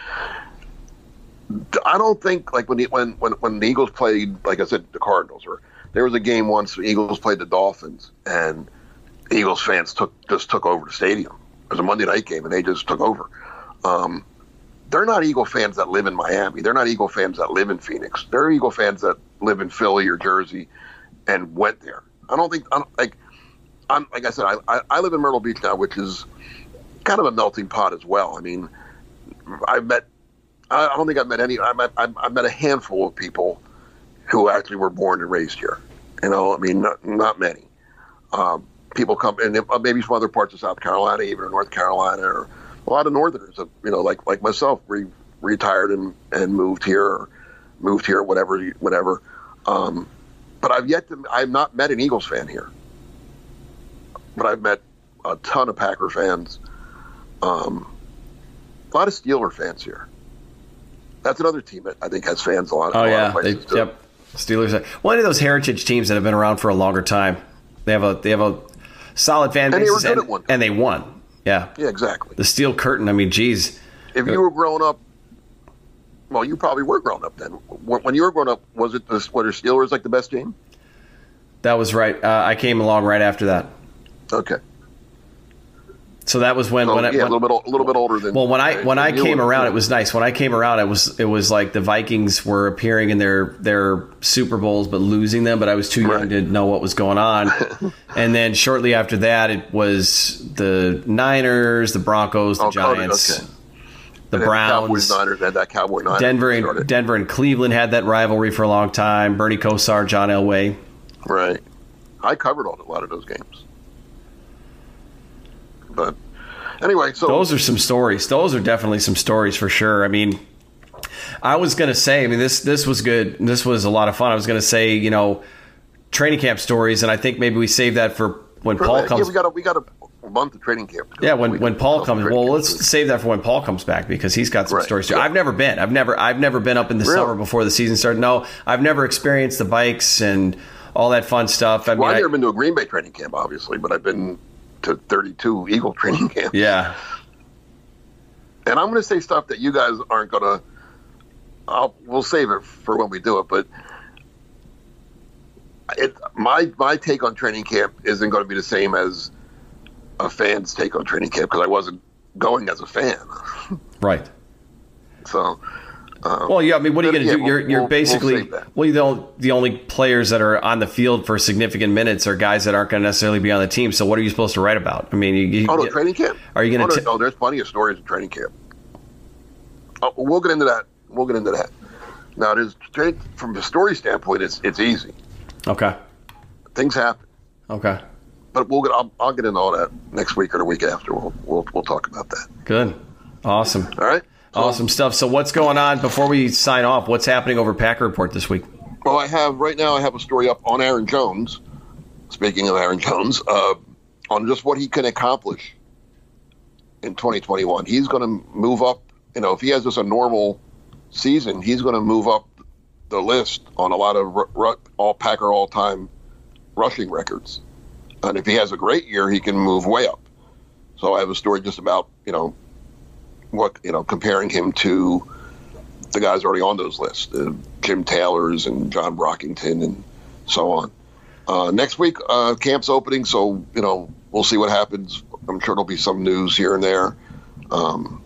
Speaker 4: I don't think like when the, when when when the Eagles played, like I said, the Cardinals, or there was a game once the Eagles played the Dolphins, and Eagles fans took just took over the stadium. It was a Monday night game, and they just took over. Um, they're not Eagle fans that live in Miami. They're not Eagle fans that live in Phoenix. They're Eagle fans that live in Philly or Jersey and went there. I don't think I don't, like. I'm, like I said, I, I, I live in Myrtle Beach now, which is kind of a melting pot as well. I mean, I've met, I don't think I've met any, I met, I've met a handful of people who actually were born and raised here. You know, I mean, not, not many. Um, people come, and maybe from other parts of South Carolina, even North Carolina, or a lot of Northerners, you know, like like myself, re, retired and, and moved here, or moved here, whatever, whatever. Um, but I've yet to, I've not met an Eagles fan here. But I've met a ton of Packer fans, um, a lot of Steeler fans here. That's another team that I think has fans a lot.
Speaker 3: Oh
Speaker 4: a
Speaker 3: yeah,
Speaker 4: lot of
Speaker 3: they,
Speaker 4: places too.
Speaker 3: yep. Steelers. One of those heritage teams that have been around for a longer time. They have a they have a solid fan base,
Speaker 4: and they were good
Speaker 3: and,
Speaker 4: at one time.
Speaker 3: and they won. Yeah,
Speaker 4: yeah, exactly.
Speaker 3: The Steel Curtain. I mean, geez.
Speaker 4: If you were growing up, well, you probably were growing up then. When you were growing up, was it the what are Steelers like the best team?
Speaker 3: That was right. Uh, I came along right after that.
Speaker 4: Okay.
Speaker 3: So that was when,
Speaker 4: So,
Speaker 3: when I,
Speaker 4: yeah,
Speaker 3: when,
Speaker 4: a little bit, a little bit older than.
Speaker 3: well, when I when I
Speaker 4: you
Speaker 3: came
Speaker 4: were.
Speaker 3: around, it was nice. When I came around, it was it was like the Vikings were appearing in their their Super Bowls, but losing them. But I was too young
Speaker 4: Right.
Speaker 3: to know what was going on. And then shortly after that, it was the Niners, the Broncos, the
Speaker 4: Oh, Cody,
Speaker 3: Giants,
Speaker 4: okay.
Speaker 3: the
Speaker 4: And then
Speaker 3: Browns,
Speaker 4: Cowboys, Niners, and that Cowboy Niners
Speaker 3: Denver
Speaker 4: started.
Speaker 3: and Denver and Cleveland had that rivalry for a long time. Bernie Kosar, John Elway.
Speaker 4: Right. I covered all, a lot of those games. But anyway, so
Speaker 3: Those are some stories. Those are definitely some stories for sure. I mean, I was going to say, I mean, this this was good. This was a lot of fun. I was going to say, you know, training camp stories, and I think maybe we save that for when Paul
Speaker 4: yeah,
Speaker 3: comes.
Speaker 4: we got a, we got a month of training camp.
Speaker 3: Yeah, when,
Speaker 4: We
Speaker 3: when
Speaker 4: got
Speaker 3: Paul
Speaker 4: a
Speaker 3: comes.
Speaker 4: training
Speaker 3: Well,
Speaker 4: camp.
Speaker 3: let's save that for when Paul comes back because he's got some
Speaker 4: Right.
Speaker 3: stories too.
Speaker 4: Yeah.
Speaker 3: I've never been. I've never. I've never been up in the
Speaker 4: Really?
Speaker 3: summer before the season started. No, I've never experienced the bikes and all that fun stuff. I mean,
Speaker 4: Well, I've
Speaker 3: I-
Speaker 4: never been to a Green Bay training camp, obviously, but I've been to thirty-two Eagle training camps.
Speaker 3: yeah.
Speaker 4: And I'm going to say stuff that you guys aren't going to. I'll we'll save it for when we do it, but it my my take on training camp isn't going to be the same as a fan's take on training camp because I wasn't going as a fan.
Speaker 3: Right.
Speaker 4: So Um,
Speaker 3: well, yeah, I mean, what are you going to
Speaker 4: yeah,
Speaker 3: do? You're,
Speaker 4: we'll,
Speaker 3: you're
Speaker 4: we'll,
Speaker 3: basically,
Speaker 4: we'll
Speaker 3: well, the only, the only players that are on the field for significant minutes are guys that aren't going to necessarily be on the team. So what are you supposed to write about? I mean, you, you,
Speaker 4: oh, no, training camp.
Speaker 3: Are you going
Speaker 4: to?
Speaker 3: to?
Speaker 4: Oh, no, no, there's plenty of stories in training camp. Oh, we'll get into that. We'll get into that. Now, it is from a story standpoint, it's it's easy.
Speaker 3: Okay.
Speaker 4: Things happen.
Speaker 3: Okay.
Speaker 4: But we'll get. I'll, I'll get into all that next week or the week after. We'll we'll we'll talk about that.
Speaker 3: Good. Awesome.
Speaker 4: All right.
Speaker 3: Awesome stuff. So what's going on before we sign off? What's happening over Packer Report this week?
Speaker 4: Well, I have right now. I have a story up on Aaron Jones. Speaking of Aaron Jones, uh, on just what he can accomplish in twenty twenty-one. He's going to move up. You know, if he has just a normal season, he's going to move up the list on a lot of r- r- all Packer all-time rushing records. And if he has a great year, he can move way up. So I have a story just about, you know, what, you know, comparing him to the guys already on those lists, uh, Jim Taylors and John Brockington and so on. Uh, next week, uh, camp's opening, so, you know, we'll see what happens. I'm sure there'll be some news here and there. Um,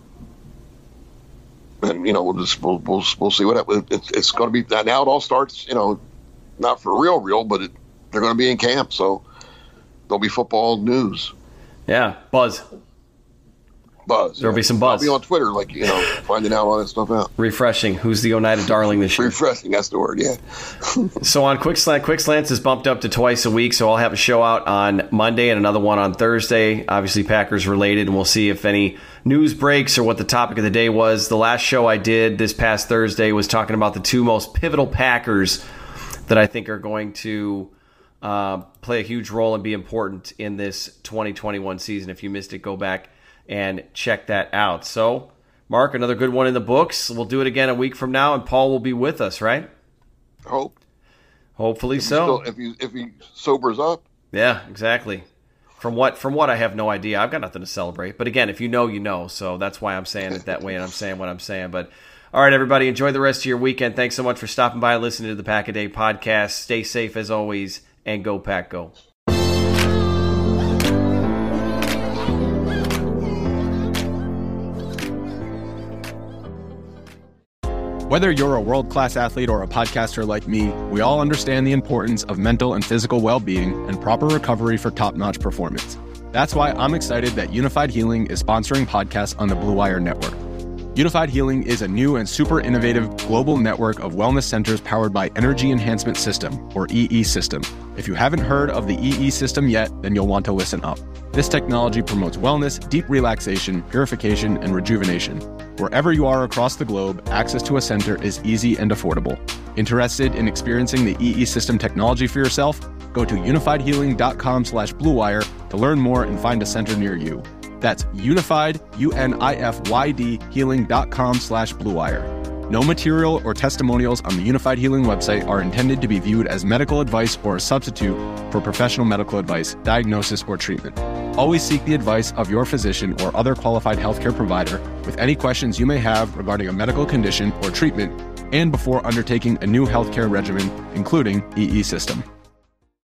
Speaker 4: and, you know, we'll just, we'll, we'll, we'll see what happens. It's, it's going to be, now it all starts, you know, not for real, real, but it, they're going to be in camp, so there'll be football news.
Speaker 3: Yeah, buzz.
Speaker 4: Buzz.
Speaker 3: There'll
Speaker 4: yeah.
Speaker 3: be some buzz.
Speaker 4: I'll be on Twitter, like, you know, finding out all that stuff out.
Speaker 3: Refreshing. Who's the Oneida Darling this year?
Speaker 4: Refreshing, that's the word, yeah.
Speaker 3: So on Quick Slant, Quick Slants is bumped up to twice a week, so I'll have a show out on Monday and another one on Thursday. Obviously, Packers related, and we'll see if any news breaks or what the topic of the day was. The last show I did this past Thursday was talking about the two most pivotal Packers that I think are going to uh, play a huge role and be important in this twenty twenty-one season. If you missed it, go back and check that out. So, Mark, another good one in the books. We'll do it again a week from now, and Paul will be with us, right?
Speaker 4: Hope.
Speaker 3: Hopefully
Speaker 4: if
Speaker 3: so.
Speaker 4: Still, if he if he sobers up.
Speaker 3: Yeah, exactly. From what from what I have no idea. I've got nothing to celebrate. But again, if you know, you know. So that's why I'm saying it that way, and I'm saying what I'm saying. But all right, everybody, enjoy the rest of your weekend. Thanks so much for stopping by and listening to the Pack a Day podcast. Stay safe as always, and go Pack Go.
Speaker 5: Whether you're a world-class athlete or a podcaster like me, we all understand the importance of mental and physical well-being and proper recovery for top-notch performance. That's why I'm excited that Unified Healing is sponsoring podcasts on the Blue Wire Network. Unified Healing is a new and super innovative global network of wellness centers powered by Energy Enhancement System, or E E System. If you haven't heard of the E E System yet, then you'll want to listen up. This technology promotes wellness, deep relaxation, purification, and rejuvenation. Wherever you are across the globe, access to a center is easy and affordable. Interested in experiencing the E E System technology for yourself? Go to unified healing dot com slash blue wire to learn more and find a center near you. That's unified, U N I F Y D, healing dot com slash blue wire. No material or testimonials on the Unified Healing website are intended to be viewed as medical advice or a substitute for professional medical advice, diagnosis, or treatment. Always seek the advice of your physician or other qualified healthcare provider with any questions you may have regarding a medical condition or treatment and before undertaking a new healthcare regimen, including E E System.